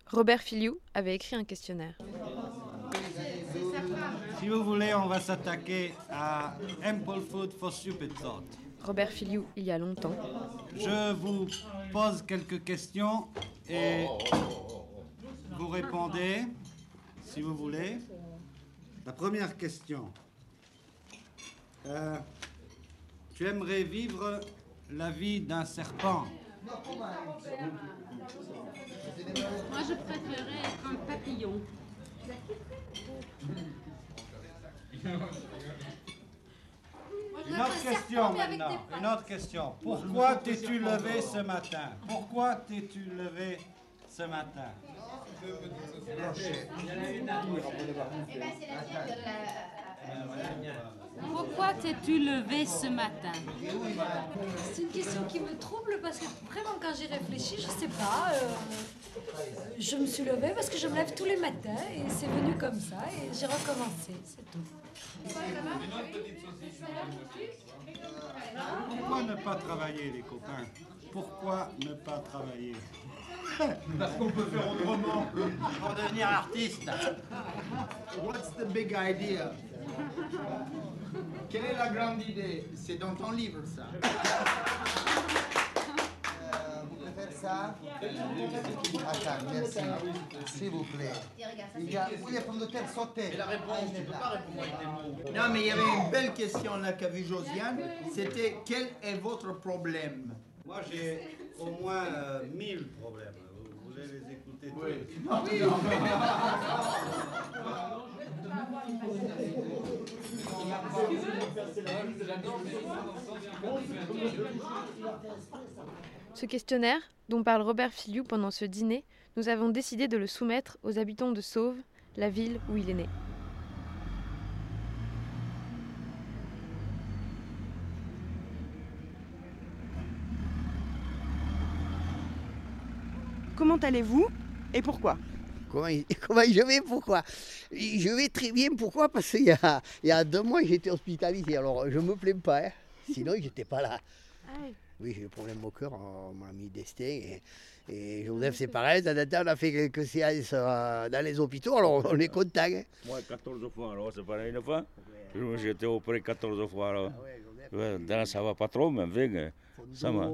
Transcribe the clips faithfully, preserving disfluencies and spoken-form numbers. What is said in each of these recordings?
Robert Filiou avait écrit un questionnaire. Si vous voulez, on va s'attaquer à Ample Food for Stupid Thought. Robert Filiou, il y a longtemps. Je vous pose quelques questions et vous répondez, si vous voulez. La première question. Euh, tu aimerais vivre la vie d'un serpent? Moi, je préférerais être un papillon. Une autre question maintenant. Une autre question. Pourquoi t'es-tu levé ce matin? Pourquoi t'es-tu levé ce matin? Pourquoi t'es-tu levé ce matin? C'est une question qui me trouble parce que vraiment quand j'y réfléchis, je sais pas. Euh, je me suis levée parce que je me lève tous les matins et c'est venu comme ça et j'ai recommencé, c'est tout. Pourquoi ne pas travailler, les copains? Pourquoi ne pas travailler? Parce qu'on peut faire autrement. Pour devenir artiste. What's the big idea? Quelle est la grande idée? C'est dans ton livre, ça. Euh, vous préférez ça? Attends, merci. S'il vous plaît. Il y a, oui, les pommes de terre sautées. Et la réponse, tu peux pas répondre avec des mots. Non, mais il y avait une belle question là qu'a vu Josiane. C'était quel est votre problème? Moi, j'ai au moins euh, mille problèmes. Vous voulez les écouter tous? Oui. Non, oui. Ce questionnaire, dont parle Robert Filiou pendant ce dîner, nous avons décidé de le soumettre aux habitants de Sauve, la ville où il est né. Comment allez-vous et pourquoi? Comment, comment je vais, pourquoi? Je vais très bien, pourquoi? Parce qu'il y a, il y a deux mois, j'étais hospitalisé, alors je ne me plains pas, hein. Sinon j'étais pas là. Ah oui. Oui, j'ai des problèmes au cœur, on m'a mis des stents, et, et Joseph c'est pareil, on a fait quelques séances dans les hôpitaux, alors on est content. Hein. Moi, quatorze fois, alors c'est pas une fois. J'ai été opéré quatorze fois, alors. Ah ouais, ouais, ça va pas trop, mais avec, ça va.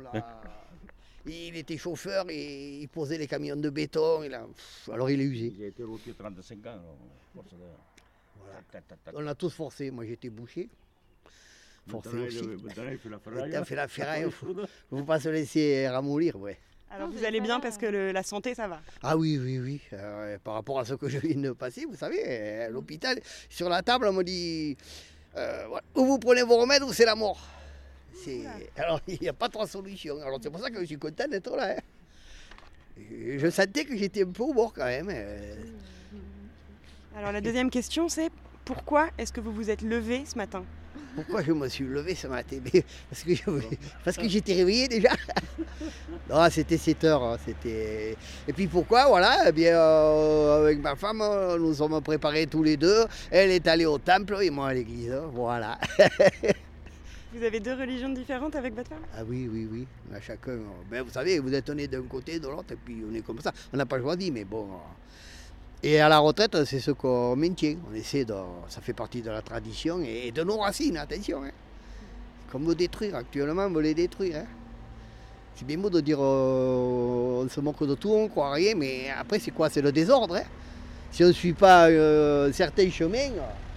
Il était chauffeur et il posait les camions de béton. Il a... Alors il est usé. J'ai été routier trente-cinq ans. Alors, voilà. On a tous forcé. Moi j'étais bouché. Forcé aussi. Maintenant il fait la ferraille. Il a fait la ferraille. Il ne faut pas se laisser ramollir. Ouais. Alors vous allez bien parce que le, la santé ça va? Ah oui, oui, oui. Euh, par rapport à ce que je viens de passer, vous savez, à l'hôpital, sur la table, on me dit euh, voilà, ou vous prenez vos remèdes ou c'est la mort. Alors, il n'y a pas trois solutions. Alors, c'est pour ça que je suis content d'être là. Hein. Je sentais que j'étais un peu au bord quand même. Alors, la deuxième question, c'est pourquoi est-ce que vous vous êtes levé ce matin? Pourquoi je me suis levé ce matin? Parce que, je... Parce que j'étais réveillé déjà. Non, c'était sept heures. C'était... Et puis pourquoi? Voilà, eh bien, euh, avec ma femme, nous sommes préparés tous les deux. Elle est allée au temple et moi à l'église. Voilà. Vous avez deux religions différentes avec votre femme? Ah oui, oui, oui. On a chacun. Ben, vous savez, vous êtes né d'un côté, de l'autre, et puis on est comme ça. On n'a pas choisi, mais bon. Et à la retraite, c'est ce qu'on maintient. On essaie de. Ça fait partie de la tradition et de nos racines, attention. Hein. Comme veut détruire, actuellement, on veut les détruire. Hein. C'est bien beau de dire euh, on se moque de tout, on ne croit rien, mais après, c'est quoi? C'est le désordre. Hein. Si on ne suit pas euh, certains chemins.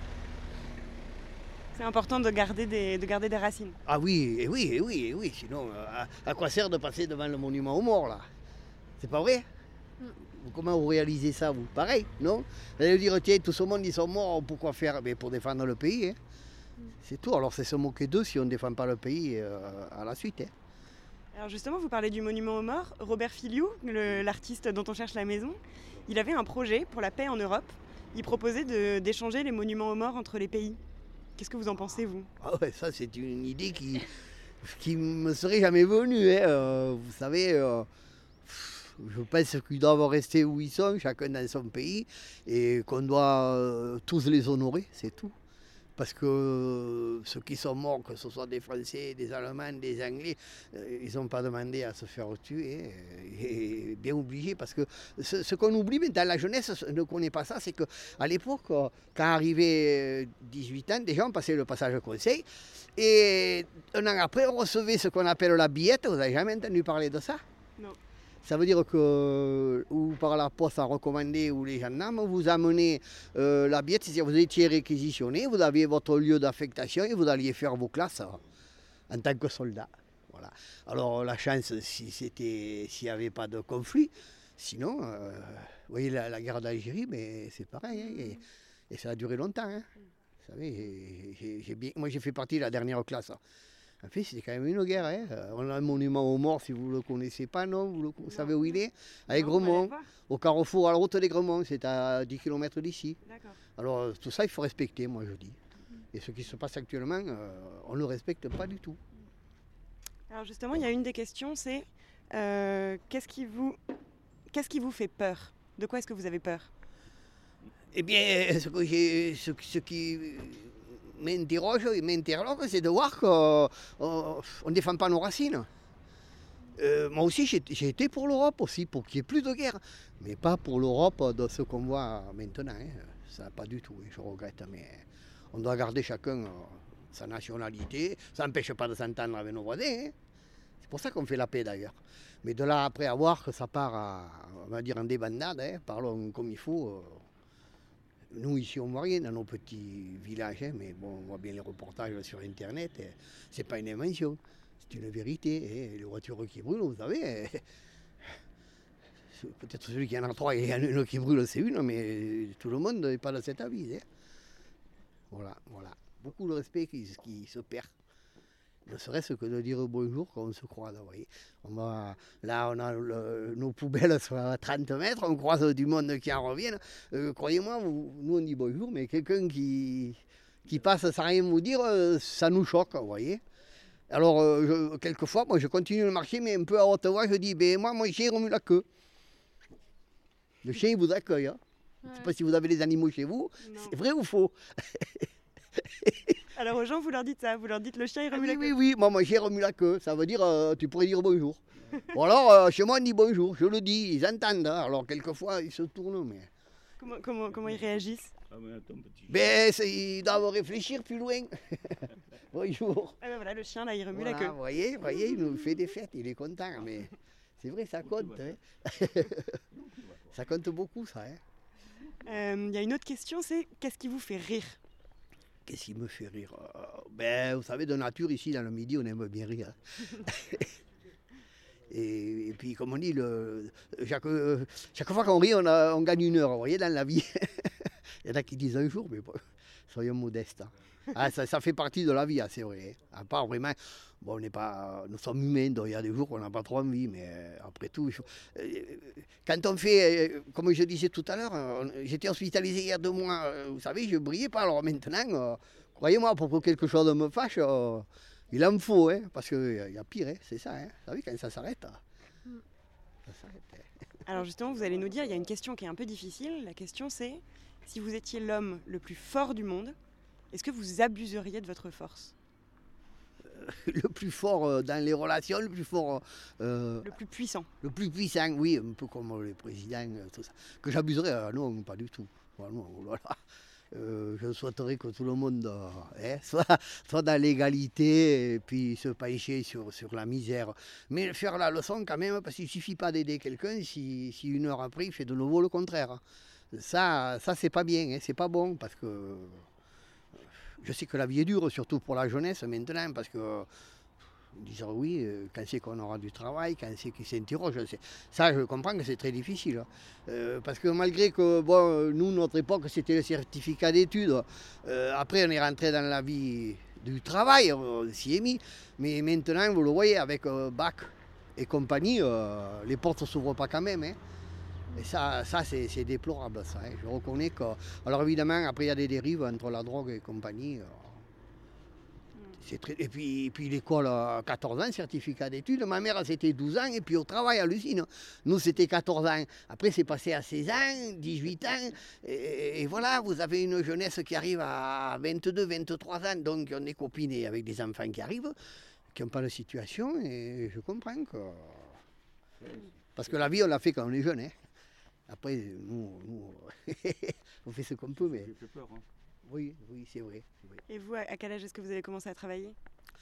C'est important de garder des, de garder des racines. Ah oui, et oui, et oui, et oui. Sinon, à, à quoi sert de passer devant le monument aux morts, là? C'est pas vrai? Mm. Comment vous réalisez ça, vous? Pareil, non? Vous allez dire, tiens, tout ce monde, ils sont morts, pourquoi faire? Mais pour défendre le pays, hein. Mm. C'est tout. Alors, c'est se moquer d'eux si on ne défend pas le pays euh, à la suite. Hein. Alors justement, vous parlez du monument aux morts. Robert Filiou, le, l'artiste dont on cherche la maison, il avait un projet pour la paix en Europe. Il proposait de, d'échanger les monuments aux morts entre les pays. Qu'est-ce que vous en pensez, vous? Ah ouais, ça c'est une idée qui qui me serait jamais venue. Hein. Euh, vous savez, euh, je pense qu'ils doivent rester où ils sont, chacun dans son pays, et qu'on doit euh, tous les honorer, c'est tout. parce que ceux qui sont morts, que ce soit des Français, des Allemands, des Anglais, euh, ils n'ont pas demandé à se faire tuer, et, et bien obligé, parce que ce, ce qu'on oublie maintenant, la jeunesse ne connaît pas ça, c'est qu'à l'époque, quand arrivait dix-huit ans, déjà on passait le passage au conseil, et un an après, on recevait ce qu'on appelle la billette. Vous n'avez jamais entendu parler de ça? Non. Ça veut dire que, ou par la poste à recommander, ou les gendarmes, vous amenez euh, la billette, c'est-à-dire que vous étiez réquisitionné, vous aviez votre lieu d'affectation et vous alliez faire vos classes en tant que soldat. Voilà. Alors la chance, si c'était, s'il n'y avait pas de conflit, sinon, euh, vous voyez la, la guerre d'Algérie, mais c'est pareil, hein, et, et ça a duré longtemps. Hein. Vous savez, j'ai, j'ai bien, moi j'ai fait partie de la dernière classe. En fait, c'était quand même une guerre. Hein. On a un monument aux morts, si vous ne le connaissez pas, non? Vous, le, vous savez où il est? À Gremont, au carrefour, à la route des Gremont, c'est à dix kilomètres d'ici. Alors tout ça, il faut respecter, moi je dis. Et ce qui se passe actuellement, euh, on ne le respecte pas du tout. Alors justement, il y a une des questions, c'est euh, qu'est-ce qui vous, qu'est-ce qui vous fait peur? De quoi est-ce que vous avez peur? Eh bien, ce, que j'ai, ce, ce qui m'interroge et m'interloque, c'est de voir qu'on ne défend pas nos racines. Euh, moi aussi, j'ai, j'ai été pour l'Europe aussi, pour qu'il n'y ait plus de guerre, mais pas pour l'Europe de ce qu'on voit maintenant. Hein. Ça, pas du tout, je regrette, mais on doit garder chacun euh, sa nationalité. Ça n'empêche pas de s'entendre avec nos voisins. Hein. C'est pour ça qu'on fait la paix d'ailleurs. Mais de là après à voir que ça part, à, on va dire, en débandade, hein, parlons comme il faut. Euh, Nous, ici, on ne voit rien dans nos petits villages, hein, mais bon, on voit bien les reportages sur Internet. Ce n'est pas une invention, c'est une vérité. Hein, les voitures qui brûlent, vous savez, hein, peut-être celui qui en a trois, il y en a une qui brûle, c'est une, mais tout le monde n'est pas de cet avis. Hein. Voilà, voilà. Beaucoup de respect qui, qui se perd. Ne serait-ce que de dire bonjour quand on se croise, vous voyez. On va, là, on a le, nos poubelles sont à trente mètres, on croise du monde qui en revient. Euh, croyez-moi, vous, nous on dit bonjour, mais quelqu'un qui, qui passe sans rien vous dire, ça nous choque, vous voyez. Alors, euh, je, quelquefois, moi je continue le marché, mais un peu à haute voix, je dis, ben moi, mon chien il remue la queue. Le chien il vous accueille. Hein. Ouais. Je ne sais pas si vous avez des animaux chez vous, non. C'est vrai ou faux? Alors aux gens, vous leur dites ça, vous leur dites le chien il remue oui, la queue. Oui, oui, moi mon chien remue la queue, ça veut dire euh, tu pourrais dire bonjour. Ou alors euh, chez moi on dit bonjour, je le dis, ils entendent, hein. Alors quelquefois ils se tournent, mais... Comment, comment, comment ils réagissent? Ben ils doivent réfléchir plus loin. Bonjour. Ah ben voilà, le chien là il remue voilà, la queue. Vous voyez, voyez, il nous fait des fêtes, il est content, mais c'est vrai, ça compte. Hein. Ça compte beaucoup ça. Il hein. euh, y a une autre question, c'est qu'est-ce qui vous fait rire? Qu'est-ce qui me fait rire? euh, Ben, vous savez, de nature, ici, dans le Midi, on aime bien rire. et, et puis, comme on dit, le, chaque, chaque fois qu'on rit, on, a, on gagne une heure, vous voyez, dans la vie. Il y en a qui disent un jour, mais bon, soyons modestes. Hein. Ah, ça, ça fait partie de la vie, hein, c'est vrai. À part vraiment, bon, on n'est pas, nous sommes humains, donc il y a des jours qu'on n'a pas trop envie, mais euh, après tout, il faut, euh, quand on fait, euh, comme je disais tout à l'heure, euh, j'étais hospitalisé il y a deux mois, euh, vous savez, je ne brillais pas, alors maintenant, euh, croyez-moi, pour que quelque chose me fâche, euh, il en faut, hein, parce qu'il euh, y a pire, hein, c'est ça, hein, vous savez, quand ça s'arrête, mm. ça s'arrête. Hein. Alors justement, vous allez nous dire, il y a une question qui est un peu difficile, la question c'est, si vous étiez l'homme le plus fort du monde, est-ce que vous abuseriez de votre force? euh, Le plus fort euh, dans les relations, le plus fort... Euh, le plus puissant. Le plus puissant, oui, un peu comme les présidents, tout ça. Que j'abuserais, euh, non, pas du tout. Voilà, non, voilà. Euh, je souhaiterais que tout le monde euh, hein, soit, soit dans l'égalité et puis se pencher sur, sur la misère. Mais faire la leçon quand même, parce qu'il ne suffit pas d'aider quelqu'un si, si une heure après il fait de nouveau le contraire. Ça, ça c'est pas bien, hein, c'est pas bon, parce que... Je sais que la vie est dure, surtout pour la jeunesse maintenant, parce que disent oui, quand c'est qu'on aura du travail, quand c'est qu'ils s'interrogent. Ça, je comprends que c'est très difficile. Euh, parce que malgré que, bon, nous, notre époque, c'était le certificat d'études. Euh, après, on est rentré dans la vie du travail, on s'y est mis. Mais maintenant, vous le voyez, avec euh, bac et compagnie, euh, les portes ne s'ouvrent pas quand même. Hein. Et ça, ça c'est, c'est déplorable, ça. Hein. Je reconnais que... Alors évidemment, après, il y a des dérives entre la drogue et compagnie. c'est très... Et puis, et puis l'école, à quatorze ans, certificat d'études. Ma mère, c'était douze ans, et puis au travail à l'usine. Nous, c'était quatorze ans. Après, c'est passé à seize ans, dix-huit ans. Et, et voilà, vous avez une jeunesse qui arrive à vingt-deux, vingt-trois ans. Donc, on est copinés avec des enfants qui arrivent, qui n'ont pas de situation. Et je comprends que... Parce que la vie, on l'a fait quand on est jeune. Hein. Après, nous, nous on fait ce qu'on peut. Mais... Ça fait peur, hein. Oui, oui, c'est vrai. Oui. Et vous, à quel âge est-ce que vous avez commencé à travailler?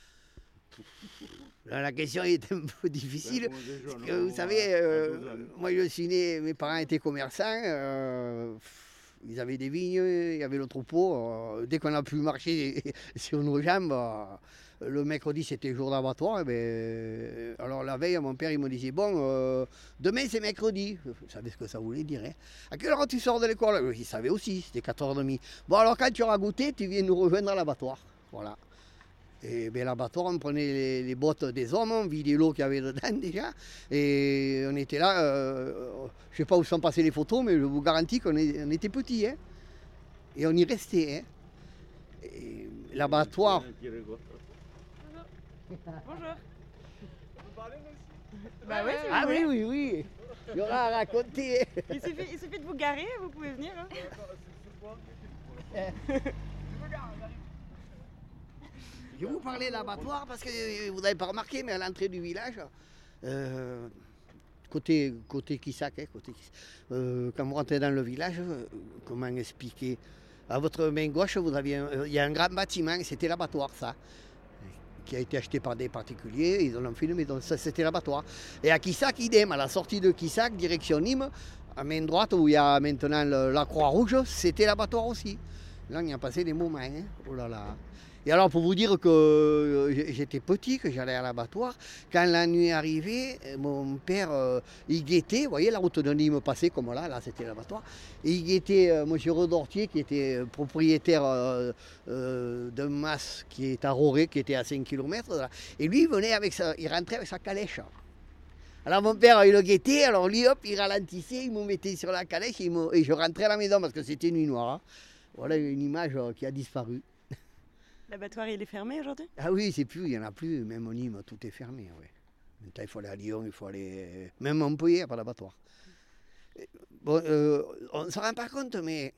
Là, la question est un peu difficile. Parce que, vous savez, euh, moi je suis né, mes parents étaient commerçants, euh, ils avaient des vignes, il y avait le troupeau. Euh, dès qu'on a pu marcher sur nos jambes, euh, le mercredi c'était jour d'abattoir. Ben, alors la veille, mon père il me disait, bon, euh, demain c'est mercredi. Vous savez ce que ça voulait dire. Hein. À quelle heure tu sors de l'école? Il savait aussi, c'était quatorze heures trente. Bon, alors quand tu auras goûté, tu viens nous rejoindre à l'abattoir. Voilà. Et bien l'abattoir, on prenait les, les bottes des hommes, on vidait l'eau qu'il y avait dedans déjà. Et on était là, euh, je ne sais pas où sont passées les photos, mais je vous garantis qu'on on était petits. Hein. Et on y restait. Hein. L'abattoir. Bonjour. Bah oui, ah oui, oui, oui. Il y aura à raconter. Il suffit, il suffit de vous garer, vous pouvez venir. Hein. Je vais vous parler de l'abattoir parce que vous n'avez pas remarqué, mais à l'entrée du village, euh, côté, côté Quissac, hein, côté, euh, quand vous rentrez dans le village, euh, comment expliquer? À votre main gauche, vous aviez un, il y a un grand bâtiment, c'était l'abattoir, ça, qui a été acheté par des particuliers, ils en ont fait une maison, ça c'était l'abattoir. Et à Quissac, idem, à la sortie de Quissac, direction Nîmes, à main droite, où il y a maintenant le, la Croix-Rouge, c'était l'abattoir aussi. Là, on y a passé des moments, hein. Oh là là. Et alors, pour vous dire que j'étais petit, que j'allais à l'abattoir, quand la nuit arrivait, mon père, euh, il guettait, vous voyez, la route de Nîmes passait comme là, là c'était l'abattoir, et il guettait euh, M. Redortier, qui était propriétaire euh, euh, d'un mas qui est à Roré, qui était à cinq kilomètres, et lui, il venait avec sa, il rentrait avec sa calèche. Alors mon père, il le guettait, alors lui, hop, il ralentissait, il me mettait sur la calèche, et, me, et je rentrais à la maison, parce que c'était nuit noire. Hein. Voilà une image euh, qui a disparu. L'abattoir, il est fermé aujourd'hui? Ah oui, c'est plus, il n'y en a plus, même au Nîmes, tout est fermé. Ouais. Maintenant, il faut aller à Lyon, il faut aller... Même à Montpellier, il n'y a pas d'abattoir. Bon, euh, on ne se rend pas compte, mais...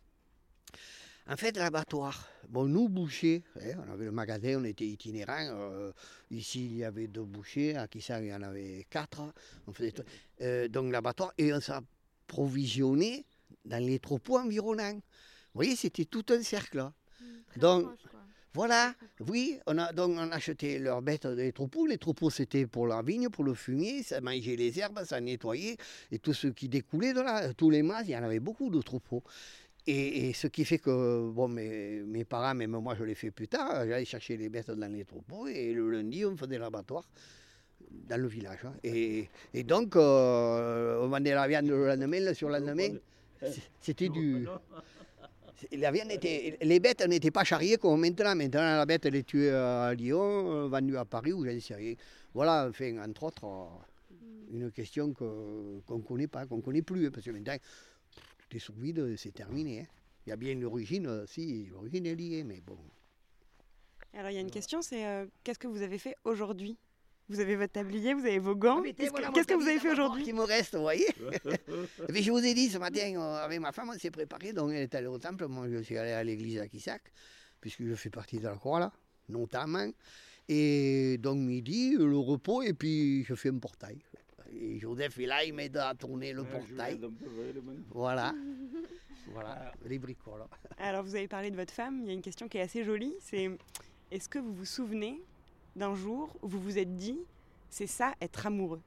En fait, l'abattoir, bon, nous, bouchers, hein, on avait le magasin, on était itinérants. Euh, ici, il y avait deux bouchers, à Quissac, il y en avait quatre. On faisait tout. Euh, donc, l'abattoir, et on s'approvisionnait dans les troupeaux environnants. Vous voyez, c'était tout un cercle. Là. Mmh, donc, proche, voilà, oui, on a donc on achetait leurs bêtes des troupeaux. Les troupeaux, c'était pour la vigne, pour le fumier, ça mangeait les herbes, ça nettoyait, et tout ce qui découlait de là, tous les mas, il y en avait beaucoup de troupeaux. Et, et ce qui fait que, bon, mes, mes parents, même moi, je l'ai fait plus tard, j'allais chercher les bêtes dans les troupeaux, et le lundi, on faisait l'abattoir dans le village. Hein. Et, et donc, euh, on vendait la viande le lendemain, le surlendemain, c'était du... La viande était, les bêtes n'étaient pas charriées comme maintenant. Maintenant, la bête, elle est tuée à Lyon, vendue à Paris, ou j'en sais rien. Voilà, enfin, entre autres, une question que, qu'on ne connaît pas, qu'on ne connaît plus. Hein, parce que maintenant, tout est sous vide, c'est terminé. Hein. Il y a bien l'origine, si, l'origine est liée, mais bon. Alors, il y a une question, c'est euh, qu'est-ce que vous avez fait aujourd'hui? Vous avez votre tablier, vous avez vos gants. Ah, qu'est-ce voilà, que, qu'est-ce que vous avez fait aujourd'hui? Qui me reste, vous voyez. Et puis je vous ai dit ce matin, avec ma femme, on s'est préparé. Donc elle est allée au temple. Moi, je suis allé à l'église à Quissac, puisque je fais partie de la croix là, notamment. Et donc midi, le repos, et puis je fais un portail. Et Joseph est là, il m'aide à tourner le portail. Voilà. Voilà, les bricoles. Alors vous avez parlé de votre femme. Il y a une question qui est assez jolie. C'est est-ce que vous vous souvenez d'un jour où vous vous êtes dit, c'est ça, être amoureux?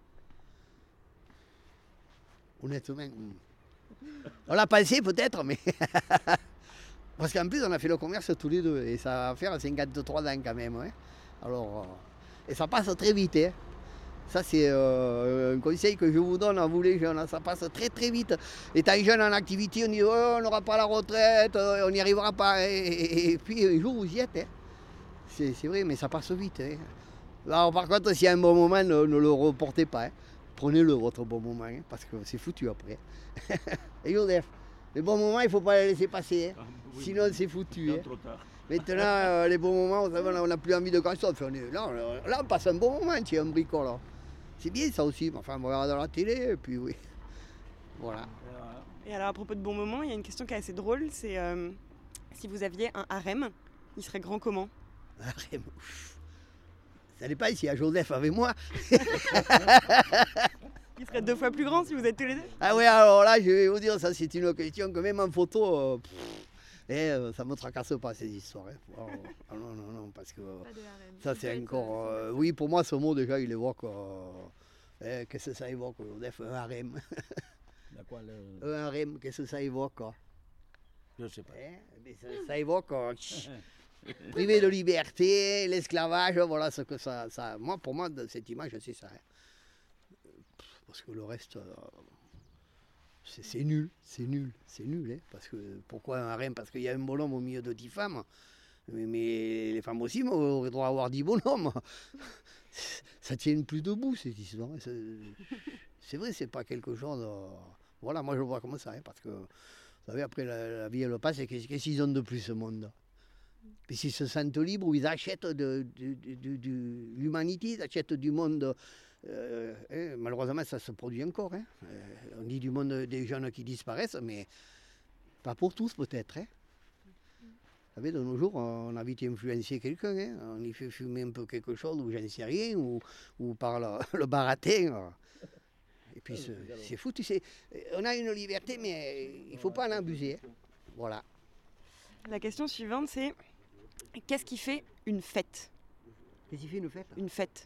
Honnêtement, on l'a pensé peut-être, mais... Parce qu'en plus, on a fait le commerce tous les deux, et ça va faire cinquante-trois ans quand même. Hein. Alors, et ça passe très vite. Hein. Ça, c'est euh, un conseil que je vous donne à vous les jeunes. Ça passe très très vite. Étant jeune en activité, on dit, oh, on n'aura pas la retraite, on n'y arrivera pas. Et, et, et puis, un jour, vous y êtes. Hein. C'est, c'est vrai, mais ça passe vite. Hein. Alors, par contre, s'il y a un bon moment, ne, ne le reportez pas. Hein. Prenez-le, votre bon moment, hein, parce que c'est foutu après. Et Joseph, les bons moments, il ne faut pas les laisser passer. Hein. Ah, oui, sinon, oui. C'est foutu. Hein. Maintenant, euh, les bons moments, vous savez, on n'a plus envie de grand chose. Enfin, on est- là, on- là, on passe un bon moment, tiens, un bricole. là. C'est bien ça aussi. Enfin, on regarde la télé, et puis oui. Voilà. Et alors à propos de bons moments, il y a une question qui est assez drôle, c'est euh, si vous aviez un harem, il serait grand comment? Un harem, ouf. Ça dépend s'il y a Joseph avec moi. Il serait deux fois plus grand si vous êtes tous les deux? Ah oui, alors là, je vais vous dire, ça c'est une question que même en photo, euh, pff, eh, euh, ça ne me tracasse pas ces histoires. Hein. Oh, ah non, non, non, parce que euh, ça c'est encore... euh, oui, pour moi, ce mot déjà, il évoque... Euh, eh, qu'est-ce que ça évoque, Joseph? Un harem. Quoi, le... Un harem, qu'est-ce que ça évoque? Quoi? Je sais pas. Eh, mais ça, ça évoque... euh, privé de liberté, l'esclavage, voilà ce que ça... ça moi, pour moi, cette image, c'est ça. Hein. Parce que le reste... Euh, C'est c'est nul, c'est nul, c'est nul. Hein, parce que, pourquoi un harem? Parce qu'il y a un bonhomme au milieu de dix femmes. Mais, mais les femmes aussi auraient droit à avoir dix bonhommes. Ça tient plus debout, cette histoire. C'est vrai, c'est pas quelque chose... De... Voilà, moi je le vois comme ça. Hein, parce que, vous savez, après la, la vie, elle passe, et qu'est-ce qu'ils ont de plus, ce monde? Puis s'ils se sentent libres, ou ils achètent de, de, de, de, de l'humanité, ils achètent du monde... Euh, hein, malheureusement, ça se produit encore. Hein. Euh, on dit du monde des jeunes qui disparaissent, mais pas pour tous peut-être. Hein. Vous savez, de nos jours, on a vite influencé quelqu'un. Hein. On y fait fumer un peu quelque chose, ou j'en sais rien, ou, ou par le, le baratin. Et puis c'est, c'est fou, tu sais. On a une liberté, mais il ne faut pas en abuser. Hein. Voilà. La question suivante, c'est qu'est-ce qui fait une fête? Qu'est-ce qui fait une fête? Une fête.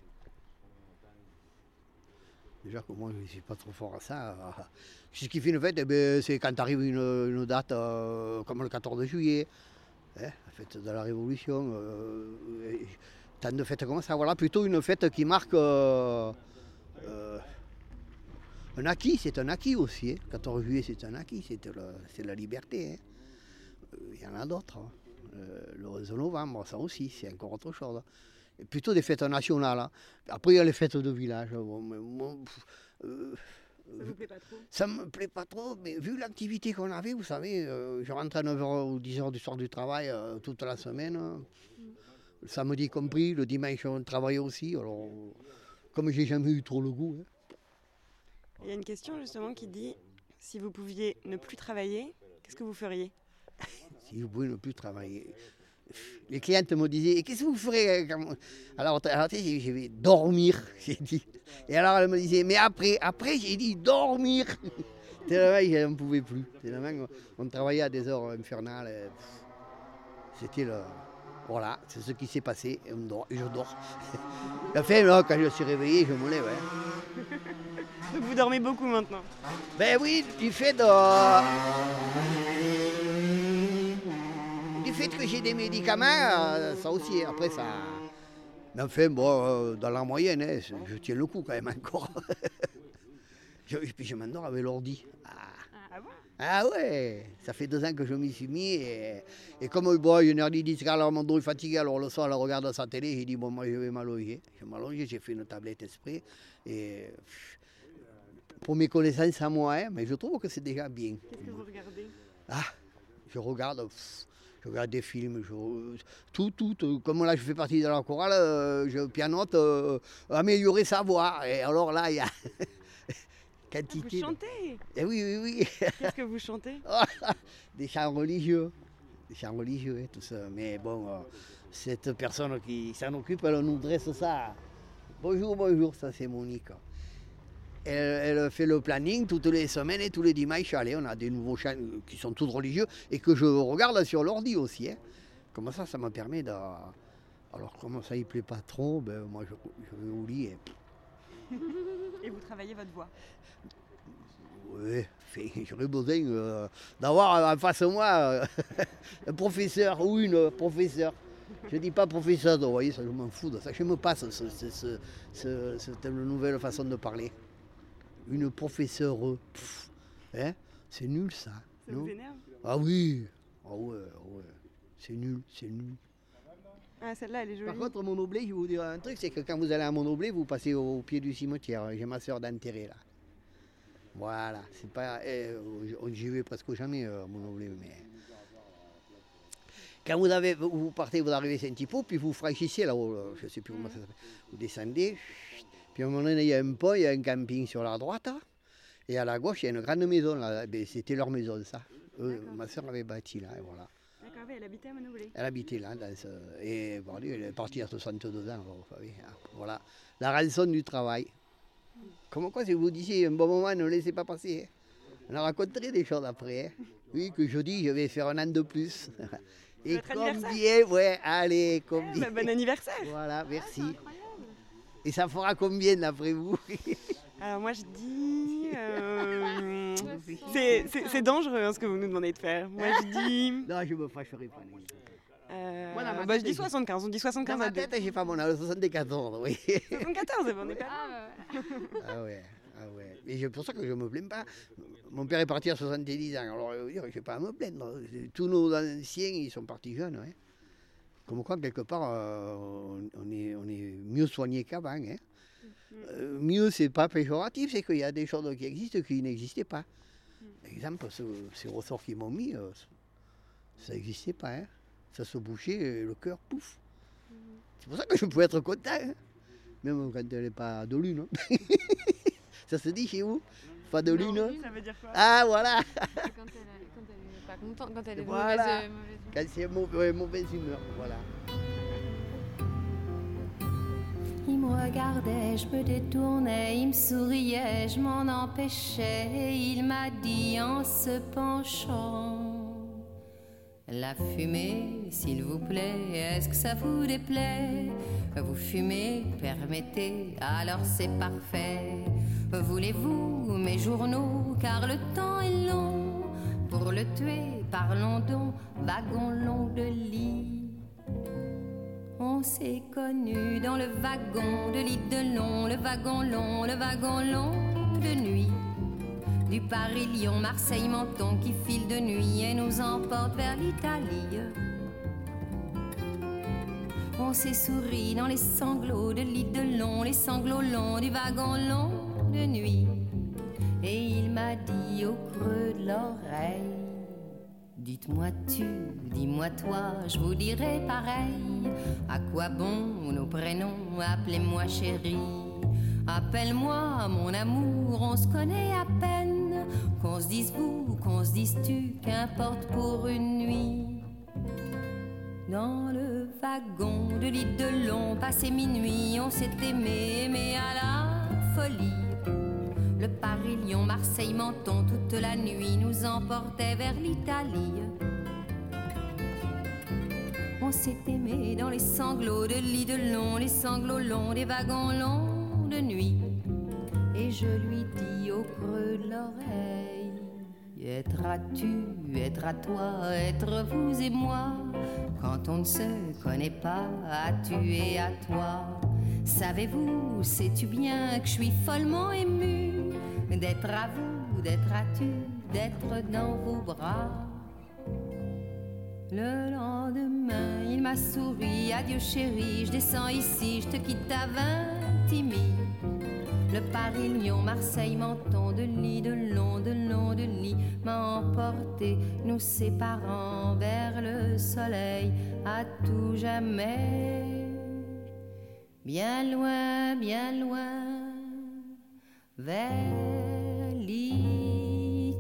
Déjà que moi je ne suis pas trop fort à ça. Ce qui fait une fête, eh bien, c'est quand arrive une, une date euh, comme le quatorze juillet, hein, la fête de la Révolution. Euh, tant de fêtes comme ça. Voilà, plutôt une fête qui marque euh, euh, un acquis. C'est un acquis aussi. Hein. quatorze juillet, c'est un acquis, c'est, le, c'est la liberté. Hein. Il y en a d'autres. Hein. Le onze novembre, ça aussi, c'est encore autre chose. Et plutôt des fêtes nationales. Hein. Après, il y a les fêtes de village. Bon, mais, bon, euh, ça ne vous plaît pas trop? Ça ne me plaît pas trop, mais vu l'activité qu'on avait, vous savez, euh, je rentre à neuf heures ou dix heures du soir du travail euh, toute la semaine. Mm. Le samedi compris, le dimanche on travaille aussi. Alors, comme j'ai jamais eu trop le goût. Hein. Il y a une question justement qui dit, si vous pouviez ne plus travailler, qu'est-ce que vous feriez? Si vous pouviez ne plus travailler... Les clientes me disaient, qu'est-ce que vous ferez? Alors, alors tu sais, je vais dormir, j'ai dit. Et alors elle me disait, mais après, après j'ai dit dormir. Tellement je n'en pouvais plus. Tellement on travaillait à des heures infernales. C'était le... Voilà, c'est ce qui s'est passé. Et, on dort, et je dors. Enfin, là, quand je suis réveillé, je me lève. Hein. Donc vous dormez beaucoup maintenant? Ben oui, du fait de... Du fait que j'ai des médicaments, euh, ça aussi, après ça... Mais enfin, bon, euh, dans la moyenne, hein, je tiens le coup quand même encore. je, puis je m'endors avec l'ordi. Ah. Ah bon? Ah ouais, ça fait deux ans que je m'y suis mis. Et, et comme bon, une heure dix, alors mon dos est fatigué, alors le soir, je regarde sa télé, j'ai dit, bon, moi je vais m'allonger. Je vais m'allonger, j'ai fait une tablette exprès. Et pour mes connaissances à moi, hein, mais je trouve que c'est déjà bien. Qu'est-ce que vous regardez? Ah, je regarde... Pff, je regarde des films, je, tout, tout, euh, comme là je fais partie de la chorale, euh, je pianote, euh, améliorer sa voix. Et alors là, il y a quantité. Vous chantez? De... Eh oui, oui, oui. Qu'est-ce que vous chantez? Des chants religieux, des chants religieux et tout ça. Mais bon, euh, cette personne qui s'en occupe, elle nous dresse ça. Bonjour, bonjour, ça c'est Monique. Elle, elle fait le planning toutes les semaines et tous les dimanches. Allez, on a des nouveaux chants qui sont tous religieux et que je regarde sur l'ordi aussi. Hein. Comme ça, ça me permet de... Alors, comment ça, il ne plaît pas trop, ben, moi, je, je vais au lit. Et... et vous travaillez votre voix? Oui, j'aurais besoin euh, d'avoir en face de moi euh, un professeur ou une professeure. Je ne dis pas professeur, vous voyez, ça, je m'en fous de ça. Je me passe ce, ce, ce, ce, cette nouvelle façon de parler. Une professeure, pff, hein, c'est nul ça. Ça non? Vous énerve? Ah oui, ah ouais, ouais. C'est nul, c'est nul. Ah, celle-là, elle est jolie. Par contre, mon oblé, je vais vous dire un truc, c'est que quand vous allez à mon oblé, vous passez au, au pied du cimetière. J'ai ma soeur d'enterrer là. Voilà, c'est pas, eh, j'y vais presque jamais euh, mon oblé, mais Quand vous, avez, vous partez, vous arrivez Saint-Hippo, puis vous franchissez là-haut, je ne sais plus comment ça s'appelle, vous descendez, puis à un moment donné, il y a un pont, il y a un camping sur la droite, et à la gauche, il y a une grande maison, là. C'était leur maison, ça. Eux, ma soeur avait bâti là, et voilà. D'accord, oui, elle habitait à Manoblé. Elle habitait là, dans ce... et bon, elle est partie à soixante-deux ans, alors, vous savez, voilà. La rançon du travail. Comme quoi, si vous disiez un bon moment, ne laissez pas passer. Hein. On a rencontré des choses après. Hein. Oui, que je dis, je vais faire un an de plus. Et Votre combien, ouais, allez, combien. Eh, bah, bon anniversaire. Voilà, merci. Et ça fera combien d'après vous? Alors moi je dis... Euh... c'est dangereux hein, ce que vous nous demandez de faire. Moi je dis... Non, je me fâcherai pas. Euh, voilà, bah, je dis soixante-quinze, on dit soixante-quinze dans à ma tête, j'ai pas mon âge, soixante-quatorze, oui. soixante-quatorze, on n'est pas Ah, bah, ah ouais, ah ouais. Et c'est pour ça que je ne me plains pas. Mon père est parti à soixante-dix ans, alors je ne vais pas à me plaindre. Tous nos anciens, ils sont partis jeunes. Hein. Comme quoi, quelque part, euh, on, est, on est mieux soigné qu'avant. Hein. Euh, mieux, c'est pas péjoratif, c'est qu'il y a des choses qui existent qui n'existaient pas. Par exemple, ce, ces ressorts qu'ils m'ont mis, euh, ça n'existait pas. Hein. Ça se bouchait, le cœur, pouf. C'est pour ça que je pouvais être content. Hein. Même quand elle n'est pas de lune. Hein. Ça se dit chez vous? Pas de lune? Non, ça veut dire quoi? Ah, voilà. quand elle n'est pas contente, quand elle est voilà. mauvaise, mauvaise Quand c'est mauvais, mauvaise humeur, voilà. Il me regardait, je me détournais, il me souriait, je m'en empêchais, il m'a dit en se penchant: la fumée, s'il vous plaît, est-ce que ça vous déplaît? Vous fumez, permettez, alors c'est parfait. Voulez-vous mes journaux, car le temps est long. Pour le tuer, parlons donc, wagon long de lit. On s'est connus dans le wagon de lit de long, le wagon long, le wagon long de nuit. Du Paris-Lyon, Marseille-Menton qui file de nuit et nous emporte vers l'Italie. On s'est souri dans les sanglots de lit de long, les sanglots longs du wagon long de nuit. Et il m'a dit au creux de l'oreille: dites-moi tu, dis-moi toi, je vous dirai pareil. À quoi bon nos prénoms, appelez-moi chérie. Appelle-moi mon amour, on se connaît à peine. Qu'on se dise vous, qu'on se dise tu, qu'importe pour une nuit. Dans le wagon de lit de long, passé minuit, on s'est aimé, aimé à la folie. Le Paris-Lyon, Marseille-Menton, toute la nuit nous emportait vers l'Italie. On s'est aimé dans les sanglots de lit de long, les sanglots longs des wagons longs de nuit. Et je lui dis au creux de l'oreille: être à tu, être à toi, être vous et moi. Quand on ne se connaît pas, à tu et à toi. Savez-vous, sais-tu bien que je suis follement émue d'être à vous, d'être à tu, d'être dans vos bras. Le lendemain, il m'a souri: adieu chérie, je descends ici, je te quitte à Vintimille. Le Paris-Lyon, Marseille-Menton, de lit, de long, de long, de lit, m'a emporté, nous séparant vers le soleil à tout jamais. Bien loin, bien loin, vers l'Italie.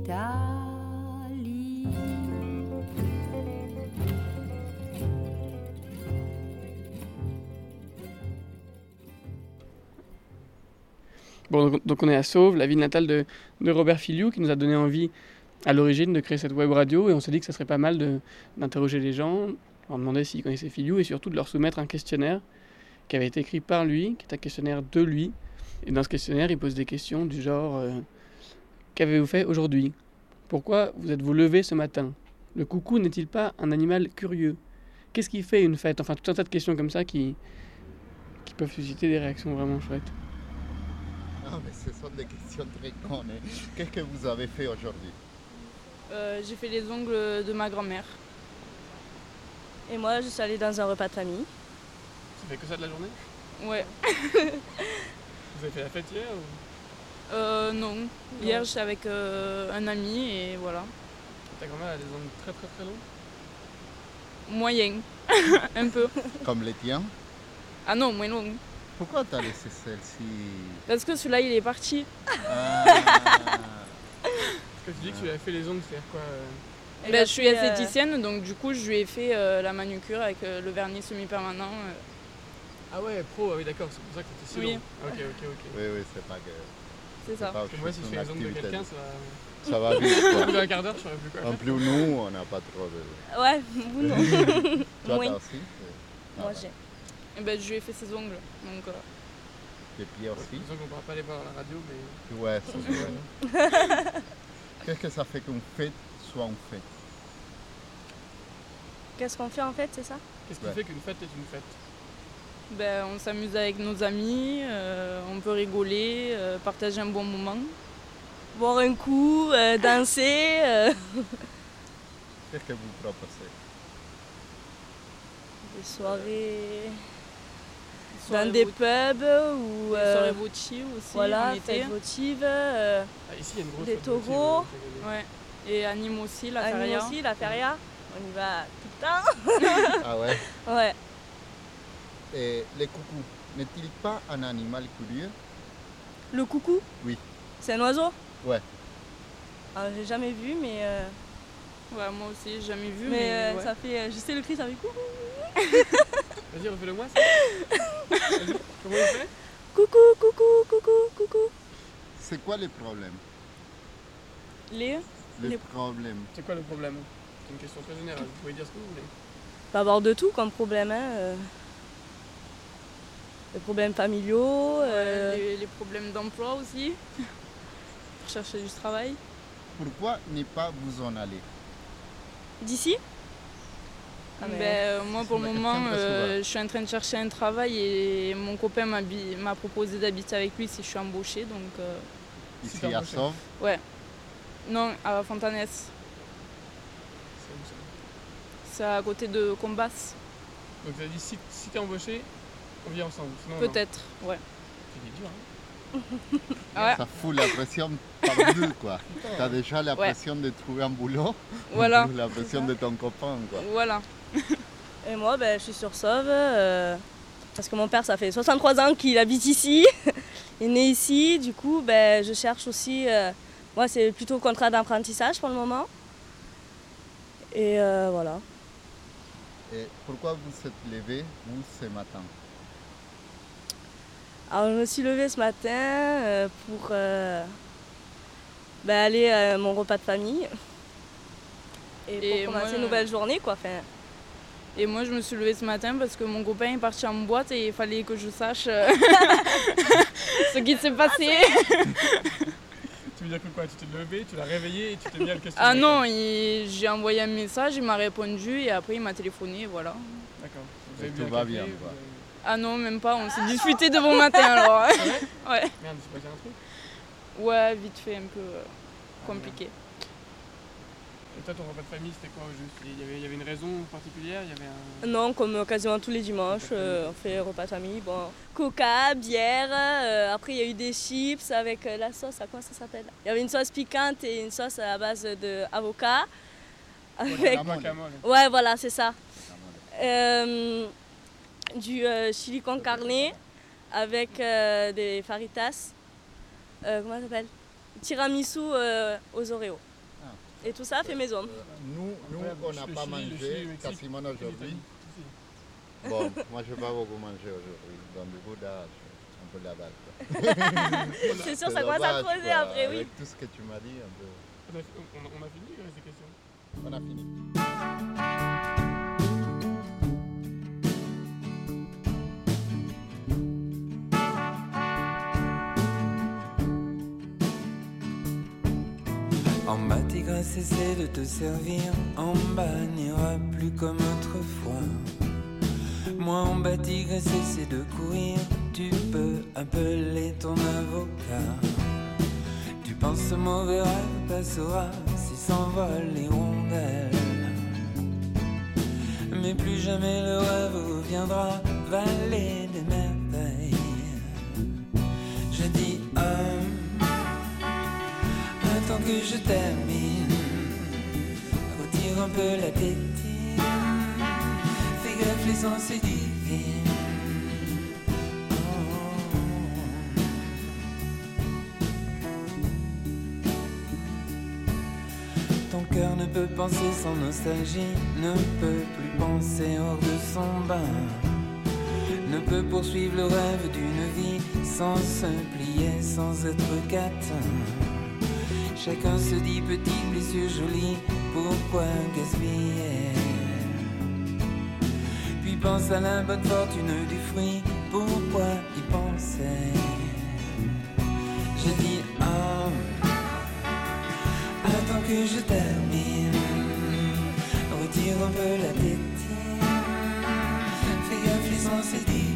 Bon, donc, donc on est à Sauve, la ville natale de, de Robert Filiou, qui nous a donné envie à l'origine de créer cette web radio, et on s'est dit que ça serait pas mal de, d'interroger les gens, leur demander s'ils connaissaient Filiou, et surtout de leur soumettre un questionnaire qui avait été écrit par lui, qui est un questionnaire de lui. Et dans ce questionnaire, il pose des questions du genre euh, qu'avez-vous fait aujourd'hui? Pourquoi vous êtes-vous levé ce matin? Le coucou n'est-il pas un animal curieux? Qu'est-ce qui fait une fête? Enfin, tout un tas de questions comme ça qui, qui peuvent susciter des réactions vraiment chouettes. Non, mais ce sont des questions très connes. Qu'est-ce que vous avez fait aujourd'hui? euh, J'ai fait les ongles de ma grand-mère. Et moi, je suis allée dans un repas de famille. Tu fais que ça de la journée? Ouais. Vous avez fait la fête hier ou... Euh, non. non. Hier, j'étais avec euh, un ami et voilà. Ta grand-mère a des ongles très très très longs? Moyen, un peu. Comme les tiens? Ah non, moins long. Pourquoi t'as laissé celle-ci? Parce que celui-là, il est parti. Ah. Est-ce que tu dis que tu lui as fait les ongles, c'est-à-dire quoi euh... ben, Je suis esthéticienne, donc du coup, je lui ai fait euh, la manucure avec euh, le vernis semi-permanent. Euh. Ah ouais, pro, ah oui d'accord, c'est pour ça que c'était si Oui. long. Ok, ok, ok. Oui, oui, c'est pas que... C'est ça. Pas Parce que moi, si je fais les ongles de quelqu'un, ça va... Ça va vite, quoi. Au bout d'un quart d'heure, je saurais plus quoi. En plus, nous, on n'a pas trop de... Ouais, vous non. Toi, Oui. t'as aussi? Moi, j'ai. Et ben, je lui ai fait ses ongles, donc... Euh... Les pieds aussi? Disons qu'on ne pourra pas les voir à la radio, mais... Ouais, c'est vrai. Qu'est-ce que ça fait qu'une fête soit une fête? Qu'est-ce qu'on fait en fait, c'est ça? Qu'est-ce qui Ouais. fait qu'une fête est une fête? Ben, on s'amuse avec nos amis, euh, on peut rigoler, euh, partager un bon moment. Boire un coup, euh, danser. Euh... Qu'est-ce que vous proposez? Des soirées... Soirées dans des vo- pubs ou... Des euh, soirées votives aussi, Voilà, en été. fêtes votives. euh, Ah, ici, il y a une grosse des fête votive, taureaux. euh, Ouais. Et anime aussi, la Anime feria. aussi, la feria. On y va tout le temps. Ah ouais? Ouais. Et les coucous, n'est-il pas un animal curieux? Le coucou, Oui. c'est un oiseau? Ouais. Ah, j'ai jamais vu, mais... euh, Ouais, moi aussi, j'ai jamais vu, Mais, mais, euh, ouais. ça fait... euh, Je sais le cri, ça fait coucou. Vas-y, refais-le moi, ça. Vas-y, comment il fait? Coucou, coucou, coucou, coucou. C'est quoi les problèmes? Les... Les, Les- problèmes. C'est quoi le problème? C'est une question très générale, vous pouvez dire ce que vous voulez. Pas avoir de tout comme problème, hein. euh. Les problèmes familiaux. euh, Ouais, les, les problèmes d'emploi aussi. Pour chercher du travail. Pourquoi ne pas vous en aller? D'ici Ah, mais- Ben, euh, moi, pour le C'est une moment, question très euh, souvent. je suis en train de chercher un travail et mon copain m'a bi- m'a proposé d'habiter avec lui si je suis embauchée. Donc, euh, Ici Super à embauché. Sauve? ouais. Non, à Fontanès. C'est où ça? C'est à côté de Combas. Donc tu as dit si, si t'es embauché, on vit ensemble. Sinon, non. Peut-être, ouais. C'est dur, hein. Ouais. Ça fout la pression par deux, quoi. T'as déjà la Ouais. pression de trouver un boulot, Voilà. en plus la pression de ton copain, quoi. Voilà. Et moi, ben, je suis sur Sauve. euh, Parce que mon père, ça fait soixante-trois ans qu'il habite ici. Il est né ici. Du coup, ben, je cherche aussi... euh, Moi, c'est plutôt contrat d'apprentissage pour le moment. Et euh, voilà. Et pourquoi vous êtes levé, vous, ce matin? Alors, je me suis levée ce matin euh, pour euh, ben, aller à mon repas de famille. Et, Et pour moi, commencer une euh, nouvelle journée, quoi. Enfin, Et moi, je me suis levée ce matin parce que mon copain est parti en boîte et il fallait que je sache euh, ce qui s'est passé. Tu veux dire que quoi? Tu t'es levé, tu l'as réveillé et tu t'es mis à le questionner? Ah non, il- j'ai envoyé un message, il m'a répondu et après il m'a téléphoné, voilà. D'accord. Vous Et avez bu tout un va café, bien, vous quoi. avez- Ah non, même pas, on s'est disputé de bon matin alors. C'est vrai? Ouais. Merde, c'est passé un truc. Ouais, vite fait, un peu euh, compliqué. Et toi, ton repas de famille, c'était quoi au juste? Il y avait, il y avait une raison particulière? Il y avait un... non, comme quasiment tous les dimanches, euh, on fait repas de famille. Bon, coca, bière. euh, après, il y a eu des chips avec euh, la sauce. à Comment ça s'appelle? Il y avait une sauce piquante et une sauce à base d'avocat. Avec... Guacamole. Guacamole. Ouais, voilà, c'est ça. Euh, du euh, chili con carne avec euh, des faritas. Euh, comment ça s'appelle? Tiramisu euh, aux Oreos. Et tout ça fait maison. Nous, nous Ouais, on le n'a Chili, pas le mangé Chili, le Mexique. quasiment aujourd'hui. Si. Bon, moi je n'ai pas beaucoup mangé aujourd'hui. Donc du coup, là, je suis un peu là-bas, quoi. C'est sûr, ça commence à dommage, creuser quoi. après, oui. Avec tout ce que tu m'as dit, un peu. On a, on, on a fini, il reste des questions. On a fini. En bas, tigresse, essaie de te servir. En bas, n'ira plus comme autrefois. Moi, en bas, tigresse, essaie de courir. Tu peux appeler ton avocat. Tu penses au mauvais rêve passera si s'envolent les rondelles. Mais plus jamais le rêve reviendra, vallée des merveilles. Je dis homme, attends que je termine. Retire un peu la tétine. gaffe l'essence est divine. Ton cœur ne peut penser sans nostalgie, ne peut plus penser hors de son bain, ne peut poursuivre le rêve d'une vie sans se plier, sans être catin. Chacun se dit petit, blessure jolie, pourquoi gaspiller? Puis pense à la bonne fortune du fruit, pourquoi y penser? Je dis ah, attends que je termine, retire un peu la tétine, fais gaffe l'essence est divine.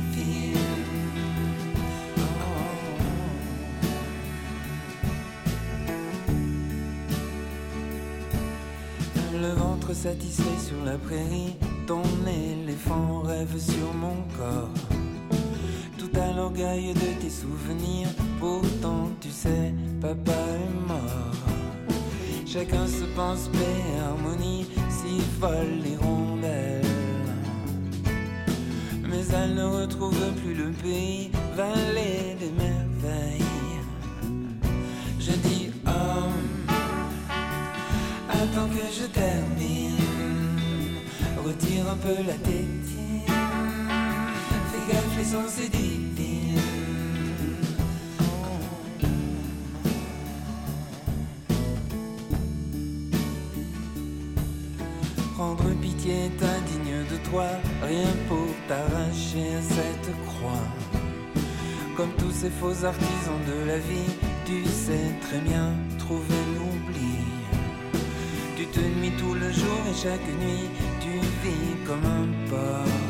Le ventre satisfait sur la prairie, ton éléphant rêve sur mon corps. Tout à l'orgueil de tes souvenirs, pourtant tu sais, papa est mort. Chacun se pense paix et harmonie, si volent les rondelles. Mais elle ne retrouve plus le pays, vallée des merveilles. Je dis oh, attends que je termine, retire un peu la tétine, fais gaffe l'essence est divine. Prendre pitié est indigne de toi, rien pour t'arracher à cette croix. Comme tous ces faux artisans de la vie, tu sais très bien trouver l'oubli. Tu te nuis tout le jour et chaque nuit tu vis comme un porc.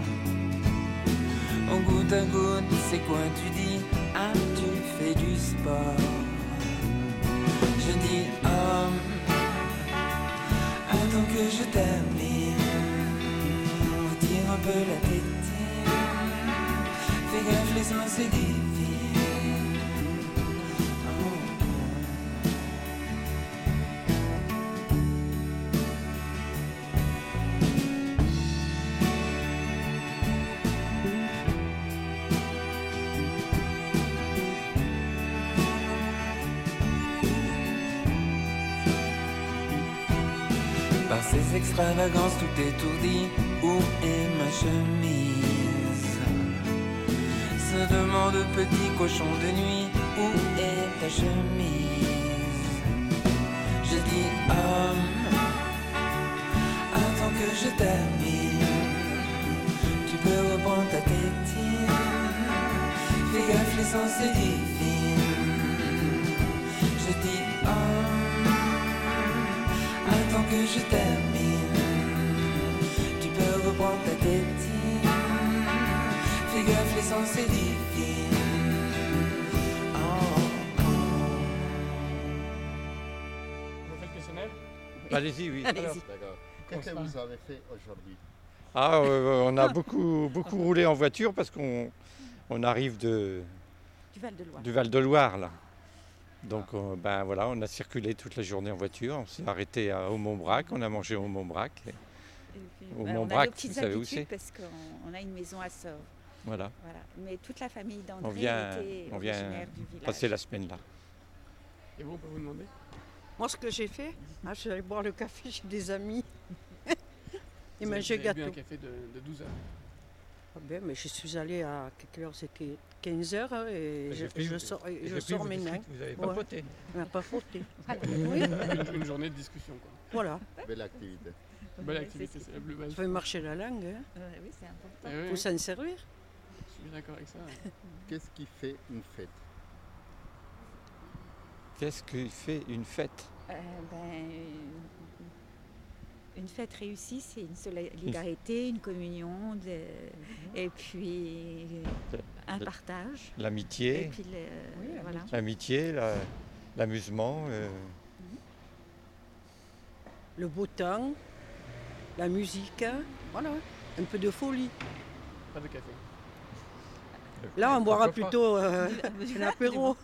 Au goutte à goutte, c'est quoi tu dis? Ah, tu fais du sport. Je dis oh, attends que je termine, retire un peu la tétine, fais gaffe l'essence est divine. Par ces extravagances tout étourdi, où est ma chemise? Se demande petit cochon de nuit, où est ta chemise? Je dis homme, attends que je termine, tu peux reprendre ta tétine, fais gaffe l'essence est divine. Je dis homme, attends que je termine, tu peux reprendre ta tétine, fais gaffe l'essence est divine. Oh, oh. On fait le questionnaire? Allez-y, oui. Allez-y. D'accord. Qu'est-ce que vous avez fait aujourd'hui? Ah, euh, on a beaucoup, beaucoup roulé en voiture parce qu'on on arrive de, du Val-de-Loire. Du Val-de-Loire, là. Donc, on, ben, voilà, on a circulé toute la journée en voiture. On s'est arrêté à, au Montbrac, on a mangé au Montbrac. Et, et puis, au ben, Montbrac, on a nos vous savez où c'est? parce qu'on a une maison à Sauve. Voilà. voilà. Mais toute la famille d'André on vient, était on vient originaire du village. passer la semaine là. Et vous, on peut vous demander? Moi, ce que j'ai fait, ah, je suis allée boire le café chez des amis et vous manger avez, gâteau. Vous avez bu un café de, de douze heures. Ah ben, mais je suis allée à quelle heure? C'était quinze heures hein, et je, pris, je sors, et je pris, sors vous maintenant. discutez, vous n'avez pas fauté. On n'a pas fauté. Oui. Une, une journée de discussion, quoi. Voilà. Belle activité. Belle activité, c'est la plus belle. Ça fait marcher la langue. Hein. Ouais, oui, c'est important. Il faut oui. s'en servir. Je suis d'accord avec ça. Qu'est-ce qui fait une fête? Qu'est-ce qui fait une fête? euh, ben, Une fête réussie, c'est une solidarité, une communion, de, mm-hmm. et puis un partage. L'amitié. Et puis le, oui, voilà. L'amitié, la, l'amusement. Euh... Le beau temps, la musique, voilà, un peu de folie. Pas de café. Là, on boira plutôt euh, un apéro.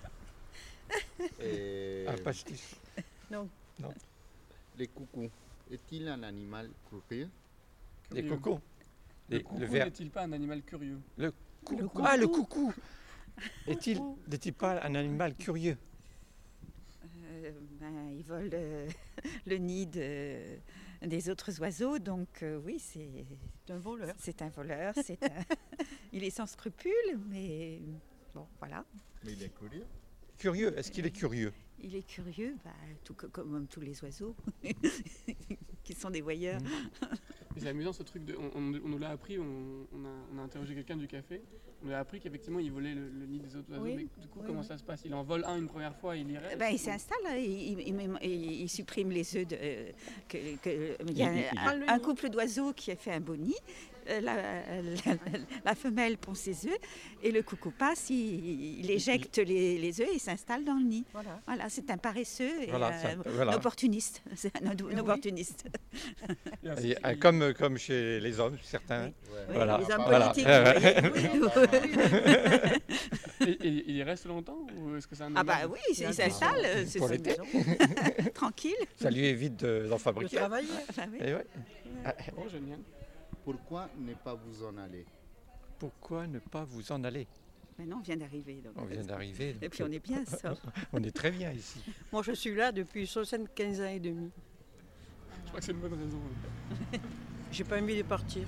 Et... Un pastis. Non. Non. Les coucous. est-il un animal curieux? Les cocos. Le Les- coucou le ver- n'est-il pas un animal curieux? Le coucou. coucou. Ah, le coucou. Est-il, n'est-il pas un animal curieux? Euh, ben, il vole euh, le nid de- des autres oiseaux, donc euh, oui, c'est C'est un voleur. C'est un voleur, c'est un- il est sans scrupules, mais bon, voilà. Mais il est curieux. Curieux, est-ce qu'il est curieux? Il est curieux, bah, tout co- comme tous les oiseaux, qui sont des voyeurs. Mais c'est amusant ce truc, de, on, on- on nous l'a appris, on, on, a, on a interrogé quelqu'un du café, on lui a appris qu'effectivement il volait le, le nid des autres oiseaux, Oui, mais du coup oui, comment oui. ça se passe? Il en vole un une première fois, il y reste? Ben, il ou- s'installe, hein, il, il- il- il- il supprime les œufs. De, euh, que, que- il y a Il- il- un, un couple d'oiseaux qui a fait un beau nid. euh, La, la- la femelle pond ses œufs et le coucou passe, il, il éjecte les, les œufs et s'installe dans le nid. Voilà, c'est un paresseux et Voilà, un, c'est un- voilà. un opportuniste. C'est un, un opportuniste. Et, euh, comme, comme chez les hommes, certains. Oui, Voilà. les hommes Voilà. politiques, Euh, oui. Et, et il y reste longtemps ou est-ce que c'est un Ah bah nomade? oui, il il s'installe, euh, c'est Pour sa l'été. maison. Tranquille. Ça lui évite de- d'en fabriquer. travailler. Enfin, oui. Et ouais. Ah, Oh, génial. Pourquoi ne pas vous en aller? Pourquoi ne pas vous en aller? Maintenant, on vient d'arriver. donc, On vient d'arriver. Et donc, puis on est bien, ça. On est très bien ici. Moi, je suis là depuis soixante-quinze ans et demi. Je crois que c'est une bonne raison. J'ai pas envie de partir.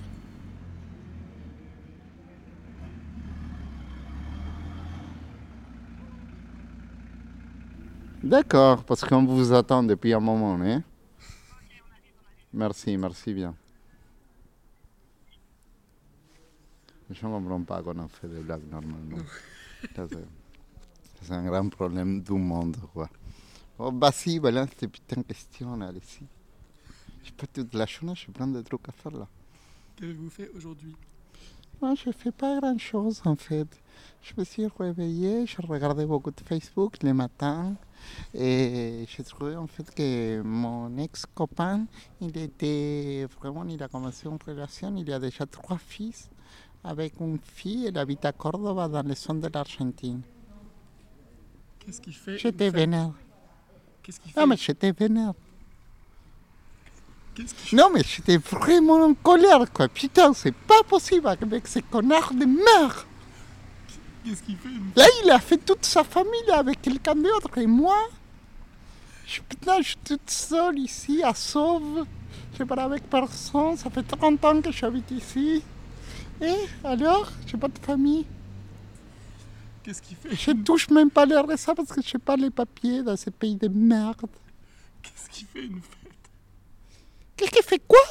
D'accord, parce qu'on vous attend depuis un moment, hein? Merci, merci bien. Je ne comprends pas qu'on a fait des blagues normalement. Ça, c'est- C'est un grand problème du monde, quoi. Oh, bah si, balance tes putains de questions, là, allez-y. J'ai pas toute la journée, j'ai plein de trucs à faire, là. Qu'avez-vous fait aujourd'hui? Moi, je fais pas grand-chose, en fait. Je me suis réveillée, je regardais beaucoup de Facebook le matin. Et j'ai trouvé, en fait, que mon ex-copain, il était vraiment, il a commencé une relation, il a déjà trois fils avec une fille, elle habite à Cordoba, dans le centre de l'Argentine. Qu'est-ce qui fait? J'étais une fête? vénère. Qu'est-ce qui fait? Non, mais j'étais vénère. Qu'est-ce qui... Non, mais j'étais vraiment en colère, quoi. Putain, c'est pas possible avec ces connards de merde. Qu'est-ce qui fait? Une... Là, il a fait toute sa famille avec quelqu'un d'autre. Et moi, je, putain, je suis toute seule ici, à Sauve. Je parle avec personne. Ça fait trente ans que j'habite ici. Et alors, j'ai pas de famille. Qu'est-ce qui fait? Je touche même pas les R S A parce que je n'ai pas les papiers dans ce pays de merde. Qu'est-ce qui fait une fête? Qu'est-ce qui fait quoi?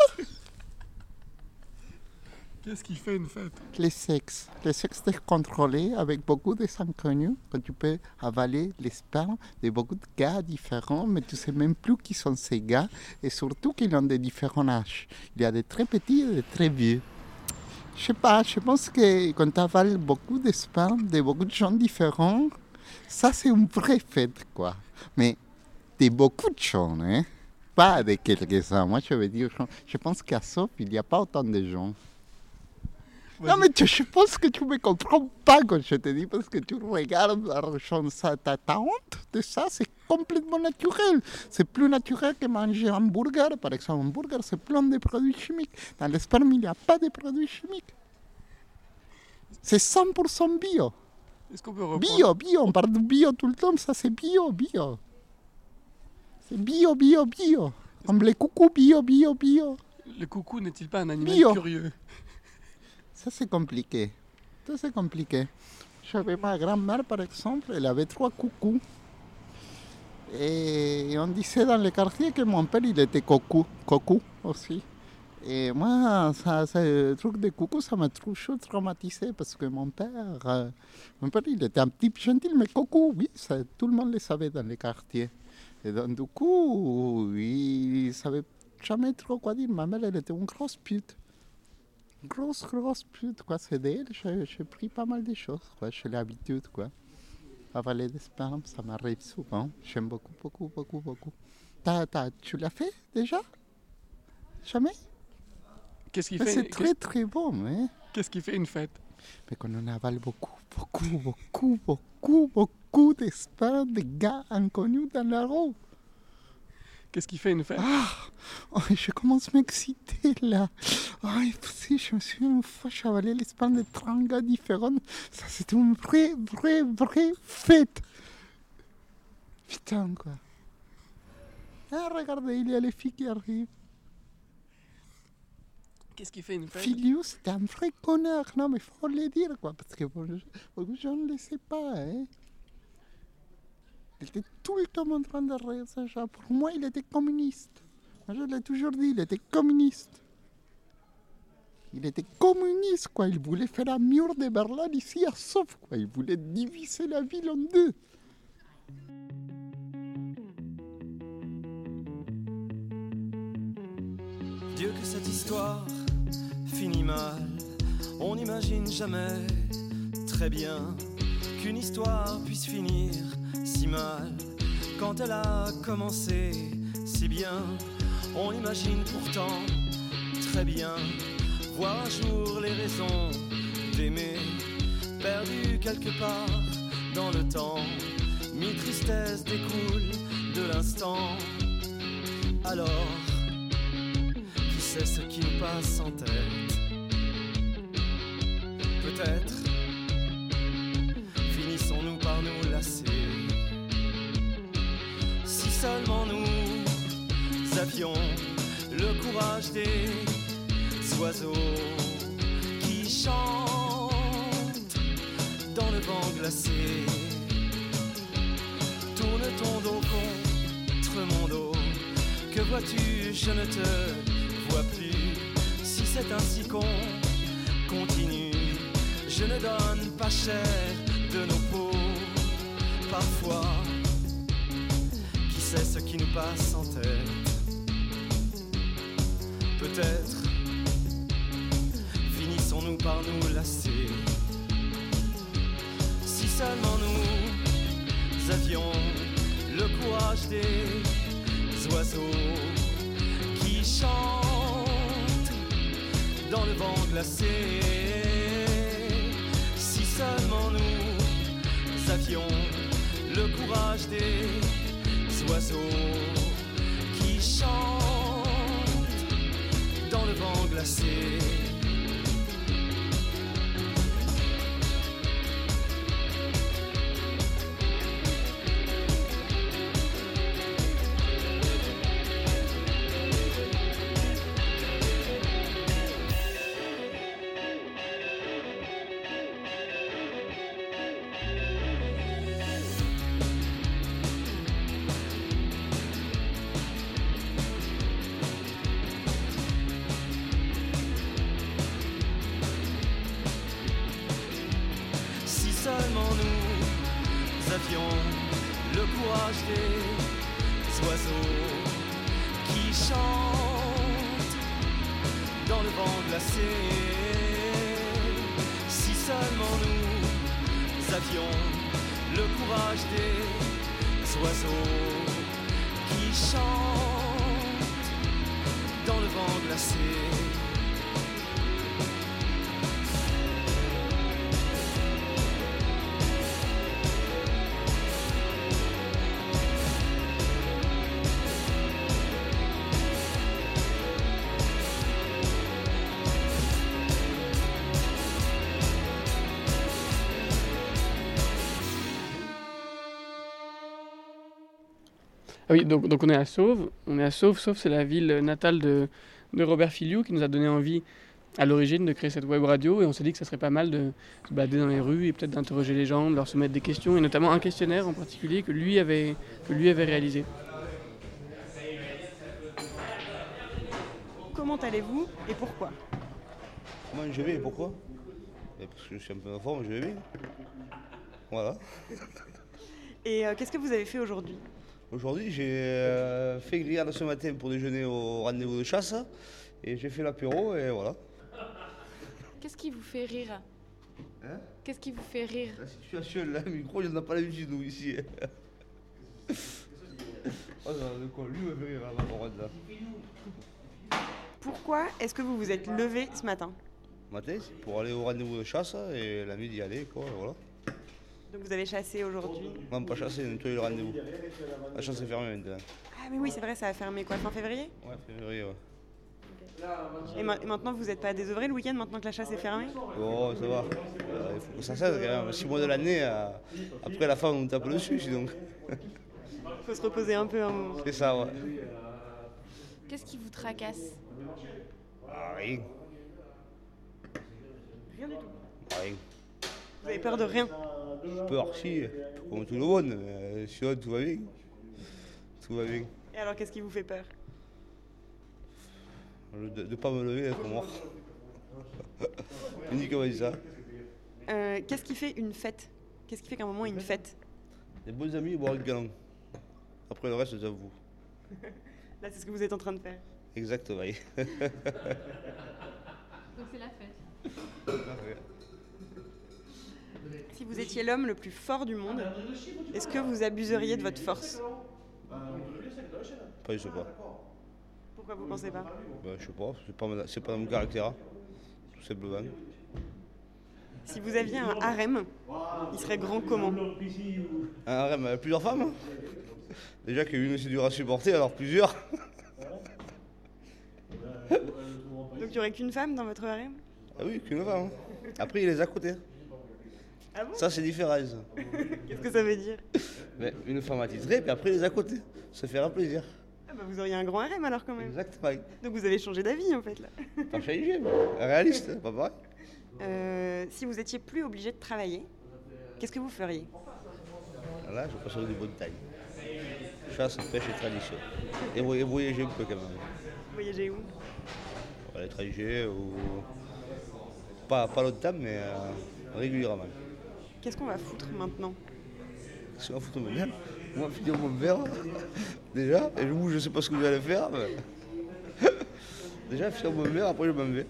Qu'est-ce qui fait une fête? Les sexes. Les sexes décontrôlés avec beaucoup de inconnus. Quand tu peux avaler les spermes de beaucoup de gars différents, mais tu sais même plus qui sont ces gars. Et surtout qu'ils ont des différents âges. Il y a des très petits et des très vieux. Je sais pas, je pense que quand tu avales beaucoup de sperme de beaucoup de gens différents, ça c'est une vraie fête, quoi. Mais de beaucoup de gens, hein. Pas de quelques-uns. Moi, je veux dire, je pense qu'à Sop, il n'y a pas autant de gens. Non, mais tu- je pense que tu ne me comprends pas quand je te dis, parce que tu regardes l'argent, ça, t'as t'as honte de ça, c'est complètement naturel. C'est plus naturel que manger un hamburger. Par exemple, un hamburger, c'est plein de produits chimiques. Dans le sperme, il n'y a pas de produits chimiques. C'est cent pour cent bio. Est-ce qu'on peut reprendre? Bio, bio, on parle de bio tout le temps, ça c'est bio, bio. C'est bio, bio, bio. Comme les coucous, bio, bio, bio. Le coucou n'est-il pas un animal Bio. curieux? Ça, c'est compliqué. Ça, c'est compliqué. J'avais ma grand-mère, par exemple, elle avait trois coucous. Et on disait dans le quartier que mon père, il était coucou, coucou aussi. Et moi, ça, ce truc de coucou, ça m'a toujours traumatisé parce que mon père, euh, mon père, il était un petit gentil, mais coucou, oui, ça, tout le monde le savait dans le quartier. Et donc, du coup, il ne savait jamais trop quoi dire. Ma mère, elle était une grosse pute. Grosse, grosse pute, quoi. C'est d'elle, j'ai j'ai pris pas mal de choses, quoi. J'ai l'habitude, quoi. Avaler des spermes, ça m'arrive souvent. J'aime beaucoup, beaucoup, beaucoup, beaucoup. T'as, t'as, tu l'as fait déjà? Jamais? Qu'est-ce qui Mais fait? c'est très, très bon, hein. Qu'est-ce qui fait une fête? Mais quand on avale beaucoup, beaucoup, beaucoup, beaucoup, beaucoup de sperme de gars inconnus dans la rue. Qu'est-ce qui fait une fête? Ah, oh, je commence à m'exciter là. Ah, si, je me souviens une fois, je suis allé l'Espagne de trente gars différents. Ça, c'était une vraie, vraie, vraie fête. Putain, quoi. Ah, regardez, il y a les filles qui arrivent. Qu'est-ce qui fait une fête? Filiou, c'était un vrai connard. Non, mais il faut le dire, quoi. Parce que bon, je, beaucoup de gens ne le savent pas, hein. Il était tout le temps en train de rire, ça. Pour moi, il était communiste. Moi, je l'ai toujours dit, il était communiste. Il était communiste, quoi. Il voulait faire un mur de Berlin ici à Sov, quoi. Il voulait diviser la ville en deux. Dieu que cette histoire finit mal. On n'imagine jamais très bien qu'une histoire puisse finir si mal. Quand elle a commencé si bien, on imagine pourtant très bien voir un jour les raisons d'aimer, perdues quelque part dans le temps. Mille tristesses découlent de l'instant. Alors, qui sait ce qui nous passe en tête? Peut-être finissons-nous par nous lasser. Si seulement nous avions le courage des oiseaux qui chantent dans le vent glacé. Tourne ton dos contre mon dos. Que vois-tu, je ne te vois plus. Si c'est ainsi qu'on continue, je ne donne pas cher de nos peaux. Parfois, qui sait ce qui nous passe en tête? Peut-être finissons-nous par nous lasser. Si seulement nous avions le courage des oiseaux qui chantent dans le vent glacé. Si seulement nous avions le courage des oiseaux qui chantent dans le vent glacé. Seulement nous avions le courage des oiseaux qui chantent dans le vent glacé. Si seulement nous avions le courage des oiseaux qui chantent dans le vent glacé. Ah oui, donc, donc on est à Sauve. On est à Sauve. Sauve, c'est la ville natale de, de Robert Filiou qui nous a donné envie à l'origine de créer cette web radio. Et on s'est dit que ça serait pas mal de se balader dans les rues et peut-être d'interroger les gens, de leur soumettre des questions, et notamment un questionnaire en particulier que lui avait, que lui avait réalisé. Comment allez-vous et pourquoi? Comment je vais et pourquoi? Parce que je suis un peu en forme, je vais bien. Voilà. Et euh, qu'est-ce que vous avez fait aujourd'hui? Aujourd'hui, j'ai euh, fait grillade ce matin pour déjeuner au rendez-vous de chasse et j'ai fait l'apéro et voilà. Qu'est-ce qui vous fait rire? Hein? Qu'est-ce qui vous fait rire? La situation, là, le micro, il n'y en a pas l'habitude, nous, ici. Oh, de quoi, lui me fait rire, là, par contre, là. Pourquoi est-ce que vous vous êtes levé ce matin? Ce matin, c'est pour aller au rendez-vous de chasse et la nuit d'y aller, quoi, voilà. Donc vous avez chassé aujourd'hui? Non, pas chassé, nettoyer le rendez-vous. La chasse est fermée maintenant. Ah mais oui, c'est vrai, ça a fermé quoi, fin février? Ouais, février, ouais. Et, ma- et maintenant vous n'êtes pas désœuvré le week-end, maintenant que la chasse est fermée? Bon, ça va. Euh, il faut que ça cesse quand même. Six mois de l'année, euh, après la fin, on nous tape dessus, sinon. Il faut se reposer un peu un moment. C'est ça, ouais. Qu'est-ce qui vous tracasse? Ah, rien. Rien du tout. Rien. Vous avez peur de rien? Peur, si, comme tout le monde, mais euh, sinon tout va bien. Tout va bien. Et alors qu'est-ce qui vous fait peur? De ne pas me lever et d'être mort. Uniquement ça. Euh, qu'est-ce qui fait une fête? Qu'est-ce qui fait qu'à un moment est une fête? Des bons amis, boire un canon. Après le reste, c'est à vous. Là, c'est ce que vous êtes en train de faire. Exactement. Donc c'est la fête. Si vous étiez l'homme le plus fort du monde, est-ce que vous abuseriez de votre force? Pas, je sais pas. Pourquoi vous pensez pas? Ben, je sais pas, c'est pas, c'est pas dans mon caractère, tout simplement. Si vous aviez un harem, il serait grand comment? Un harem avec plusieurs femmes? Déjà qu'une c'est dur à supporter, alors plusieurs. Donc il n'y aurait qu'une femme dans votre harem? Ah oui, qu'une femme. Après, il les a à côté. Ah bon? Ça, c'est différent. Ça. Qu'est-ce que ça veut dire? Mais une femme attitrée, puis après, il les a à côté. Ça fait un plaisir. Ah bah vous auriez un grand harem alors quand même. Exactement. Donc vous avez changé d'avis en fait là. Pas changé, mais réaliste, pas pareil. Euh, si vous étiez plus obligé de travailler, qu'est-ce que vous feriez? Là, je passe de bonne taille. Chasse, pêche et tradition. Et voyager un peu quand même. Voyager où? À l'étranger ou. Pas, pas longtemps, mais euh, régulièrement. Qu'est-ce qu'on va foutre maintenant? Qu'est-ce qu'on va foutre maintenant? Moi, finir mon verre, déjà, et vous, je sais pas ce que vous allez faire, mais. Déjà, finir mon verre, après je m'en vais.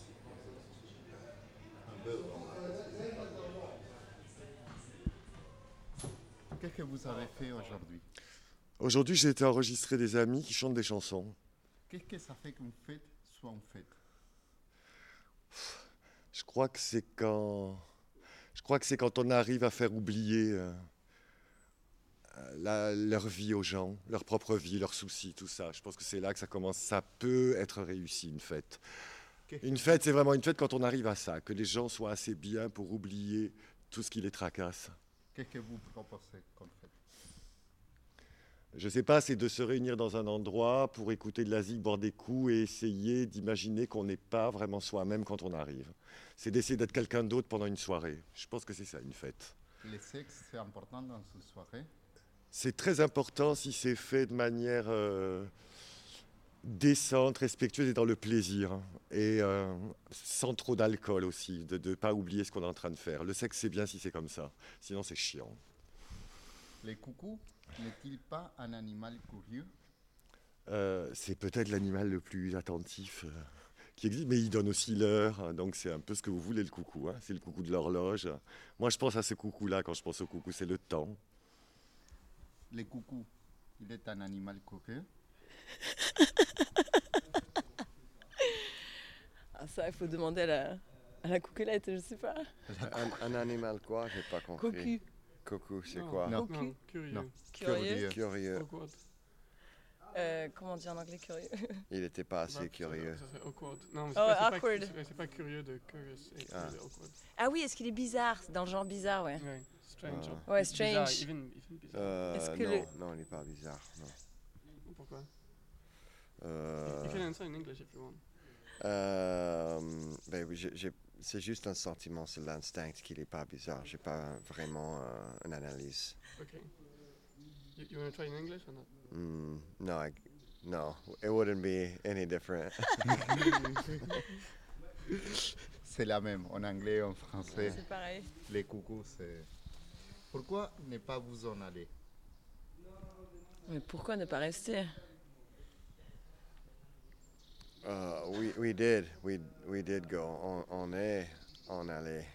Qu'est-ce que vous avez fait aujourd'hui? Aujourd'hui, j'ai été enregistrer des amis qui chantent des chansons. Qu'est-ce que ça fait qu'une fête soit une fête? Je crois que c'est quand, je crois que c'est quand on arrive à faire oublier euh, la- leur vie aux gens, leur propre vie, leurs soucis, tout ça. Je pense que c'est là que ça commence. Ça peut être réussi, une fête. Une fête, c'est vraiment une fête quand on arrive à ça, que les gens soient assez bien pour oublier tout ce qui les tracasse. Qu'est-ce que vous proposez comme fête? Je sais pas, c'est de se réunir dans un endroit pour écouter de la zik, boire des coups et essayer d'imaginer qu'on n'est pas vraiment soi-même quand on arrive. C'est d'essayer d'être quelqu'un d'autre pendant une soirée. Je pense que c'est ça, une fête. Le sexe, c'est important dans une soirée? C'est très important si c'est fait de manière euh, décente, respectueuse et dans le plaisir. Et euh, sans trop d'alcool aussi, de ne pas oublier ce qu'on est en train de faire. Le sexe, c'est bien si c'est comme ça. Sinon, c'est chiant. Les coucous n'est-il pas un animal curieux? Euh, c'est peut-être l'animal le plus attentif euh, qui existe, mais il donne aussi l'heure, hein, donc c'est un peu ce que vous voulez, le coucou. Hein, c'est le coucou de l'horloge. Moi, je pense à ce coucou-là quand je pense au coucou, c'est le temps. Le coucou, il est un animal curieux? Ah, ça, il faut demander à la, à la coucoulette, je sais pas. Un, un animal quoi? J'ai pas compris. Cocu. Cocu, c'est Non. quoi? Non. Cocu. Curieux. Non. Curieux. Curieux. Awkward. Euh, comment on dit en anglais curieux? Il n'était pas assez Bah, curieux. Ça serait awkward. Non, mais Oh, c'est pas, c'est awkward. pas, c'est- c'est pas curieux de curious, c'est Ah. de awkward. Ah oui, est-ce qu'il est bizarre? Dans le genre bizarre, ouais. Ouais, strange. Ah. Ouais, Bizarre, strange. even- even bizarre. Euh, Est-ce que non, le- non, il n'est pas bizarre. Non. Pourquoi? Euh, You can answer in English if you want. euh, ben oui, j'ai- j'ai- c'est juste un sentiment, c'est l'instinct qu'il n'est pas bizarre. J'ai pas vraiment euh, une analyse. Okay. You, you want to try in English or not? Mm, no, I, no, it wouldn't be any different. C'est la même, en anglais, en français. C'est pareil. Les coucous, c'est... Pourquoi ne pas vous en aller? Mais pourquoi ne pas rester? Uh, we we did we we did go. On, on est on allait.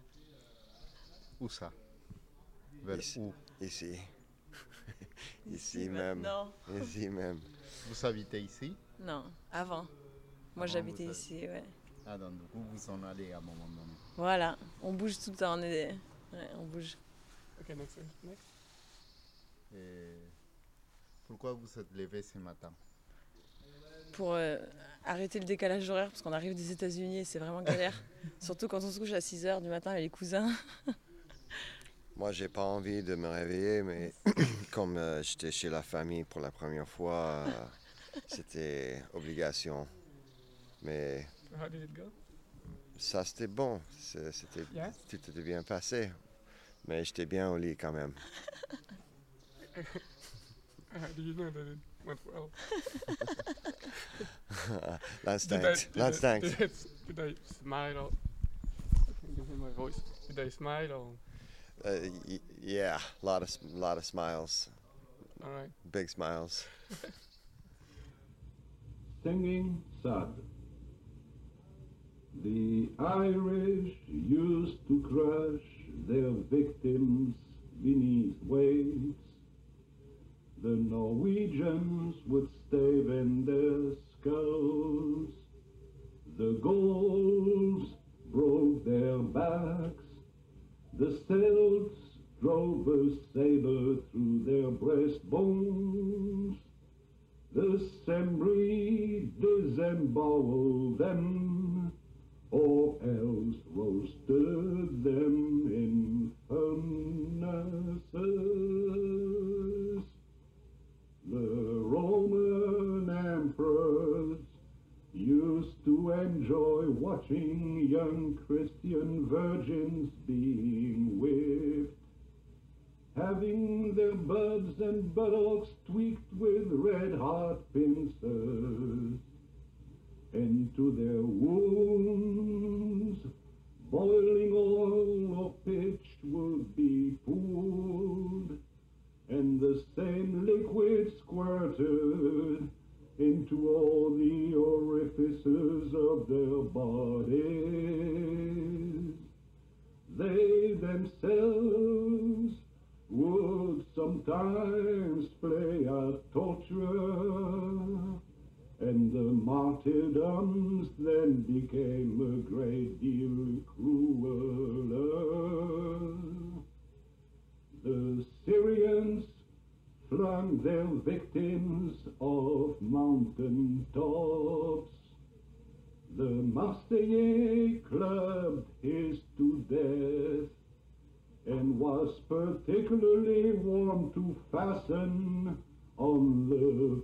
Où ça? Vers Ici. où? Ici. Ici Ici même. maintenant. Ici même. Vous habitez ici? Non, avant. Moi, Avant, j'habitais vous ici, ouais. Ah, donc vous vous en allez à un moment donné. Voilà, on bouge tout le temps, on est... Ouais, on bouge. Ok, next. next. Et pourquoi vous êtes levé ce matin? Pour euh, arrêter le décalage horaire, parce qu'on arrive des États-Unis et c'est vraiment galère. Surtout quand on se couche à six heures du matin avec les cousins. Moi, j'ai pas envie de me réveiller, mais comme euh, j'étais chez la famille pour la première fois, euh, c'était obligation. Mais How did it go? ça, c'était bon. C'est- C'était, Yeah? Tout était bien passé. Mais j'étais bien au lit quand même. How do you know that it went well? L'instinct. Did I- did I- L'instinct. Did, I- did I smile or... Give me my voice. Did I smile or... Uh, y- yeah, a lot of, s- lot of smiles. All right. Big smiles. Singing sad. The Irish used to crush their victims beneath waves. The Norwegians would stave in their skulls. The Gauls broke their backs. The Celts drove a saber through their breastbones. The Sembri disemboweled them, or else roasted them in furnaces. The Roman emperors used to enjoy watching young Christian virgins being whipped, having their buds and buttocks tweaked with red-hot pincers, and to their wounds boiling oil or pitch would be poured, and the same liquid squirted into all the orifices of their bodies. They themselves would sometimes play at torture, and the martyrdoms then became a great deal crueler. The Syrians flung their victims off mountain tops. The Marseillais clubbed his to death, and was particularly warm to fasten on the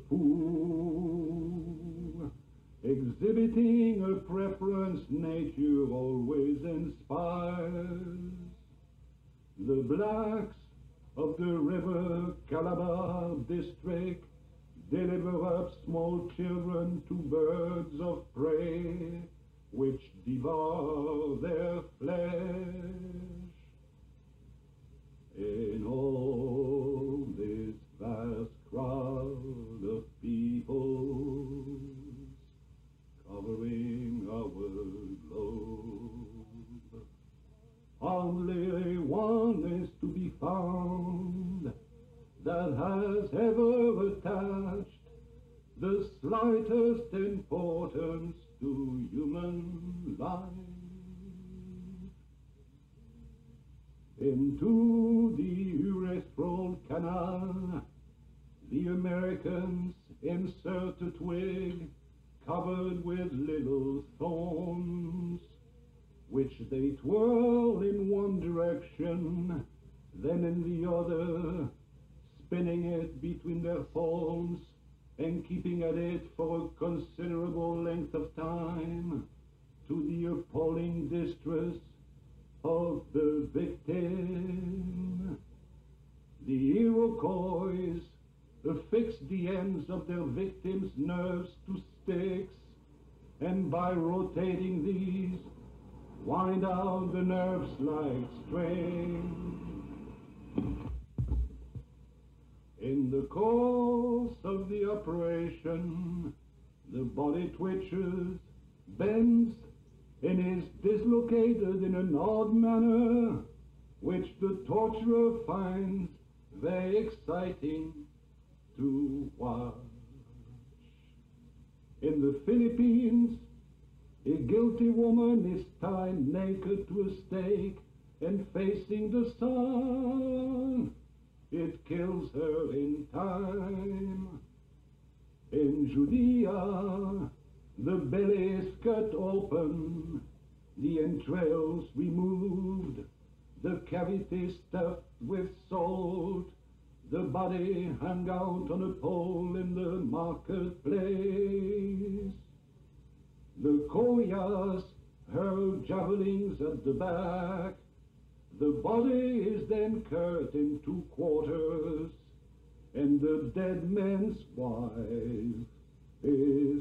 fool, exhibiting a preference nature always inspires. The blacks of the river Calabar district deliver up small children to birds of prey, which devour their flesh. In all this vast crowd of peoples covering our globe, only one is to be found that has ever attached the slightest importance to human life. Into the urethral canal, the Americans insert a twig covered with little thorns, which they twirl in one direction, then in the other, spinning it between their palms and keeping at it for a considerable length of time, to the appalling distress of the victim. The Iroquois affixed the ends of their victims' nerves to sticks, and by rotating these, wind out the nerves like string. In the course of the operation, the body twitches, bends, and is dislocated in an odd manner, which the torturer finds very exciting to watch. In the Philippines, a guilty woman is tied naked to a stake and facing the sun, it kills her in time. In Judea, the belly is cut open, the entrails removed, the cavity stuffed with salt, the body hung out on a pole in the marketplace. The Koyas hurl javelins at the back. The body is then cut in two quarters, and the dead man's wife is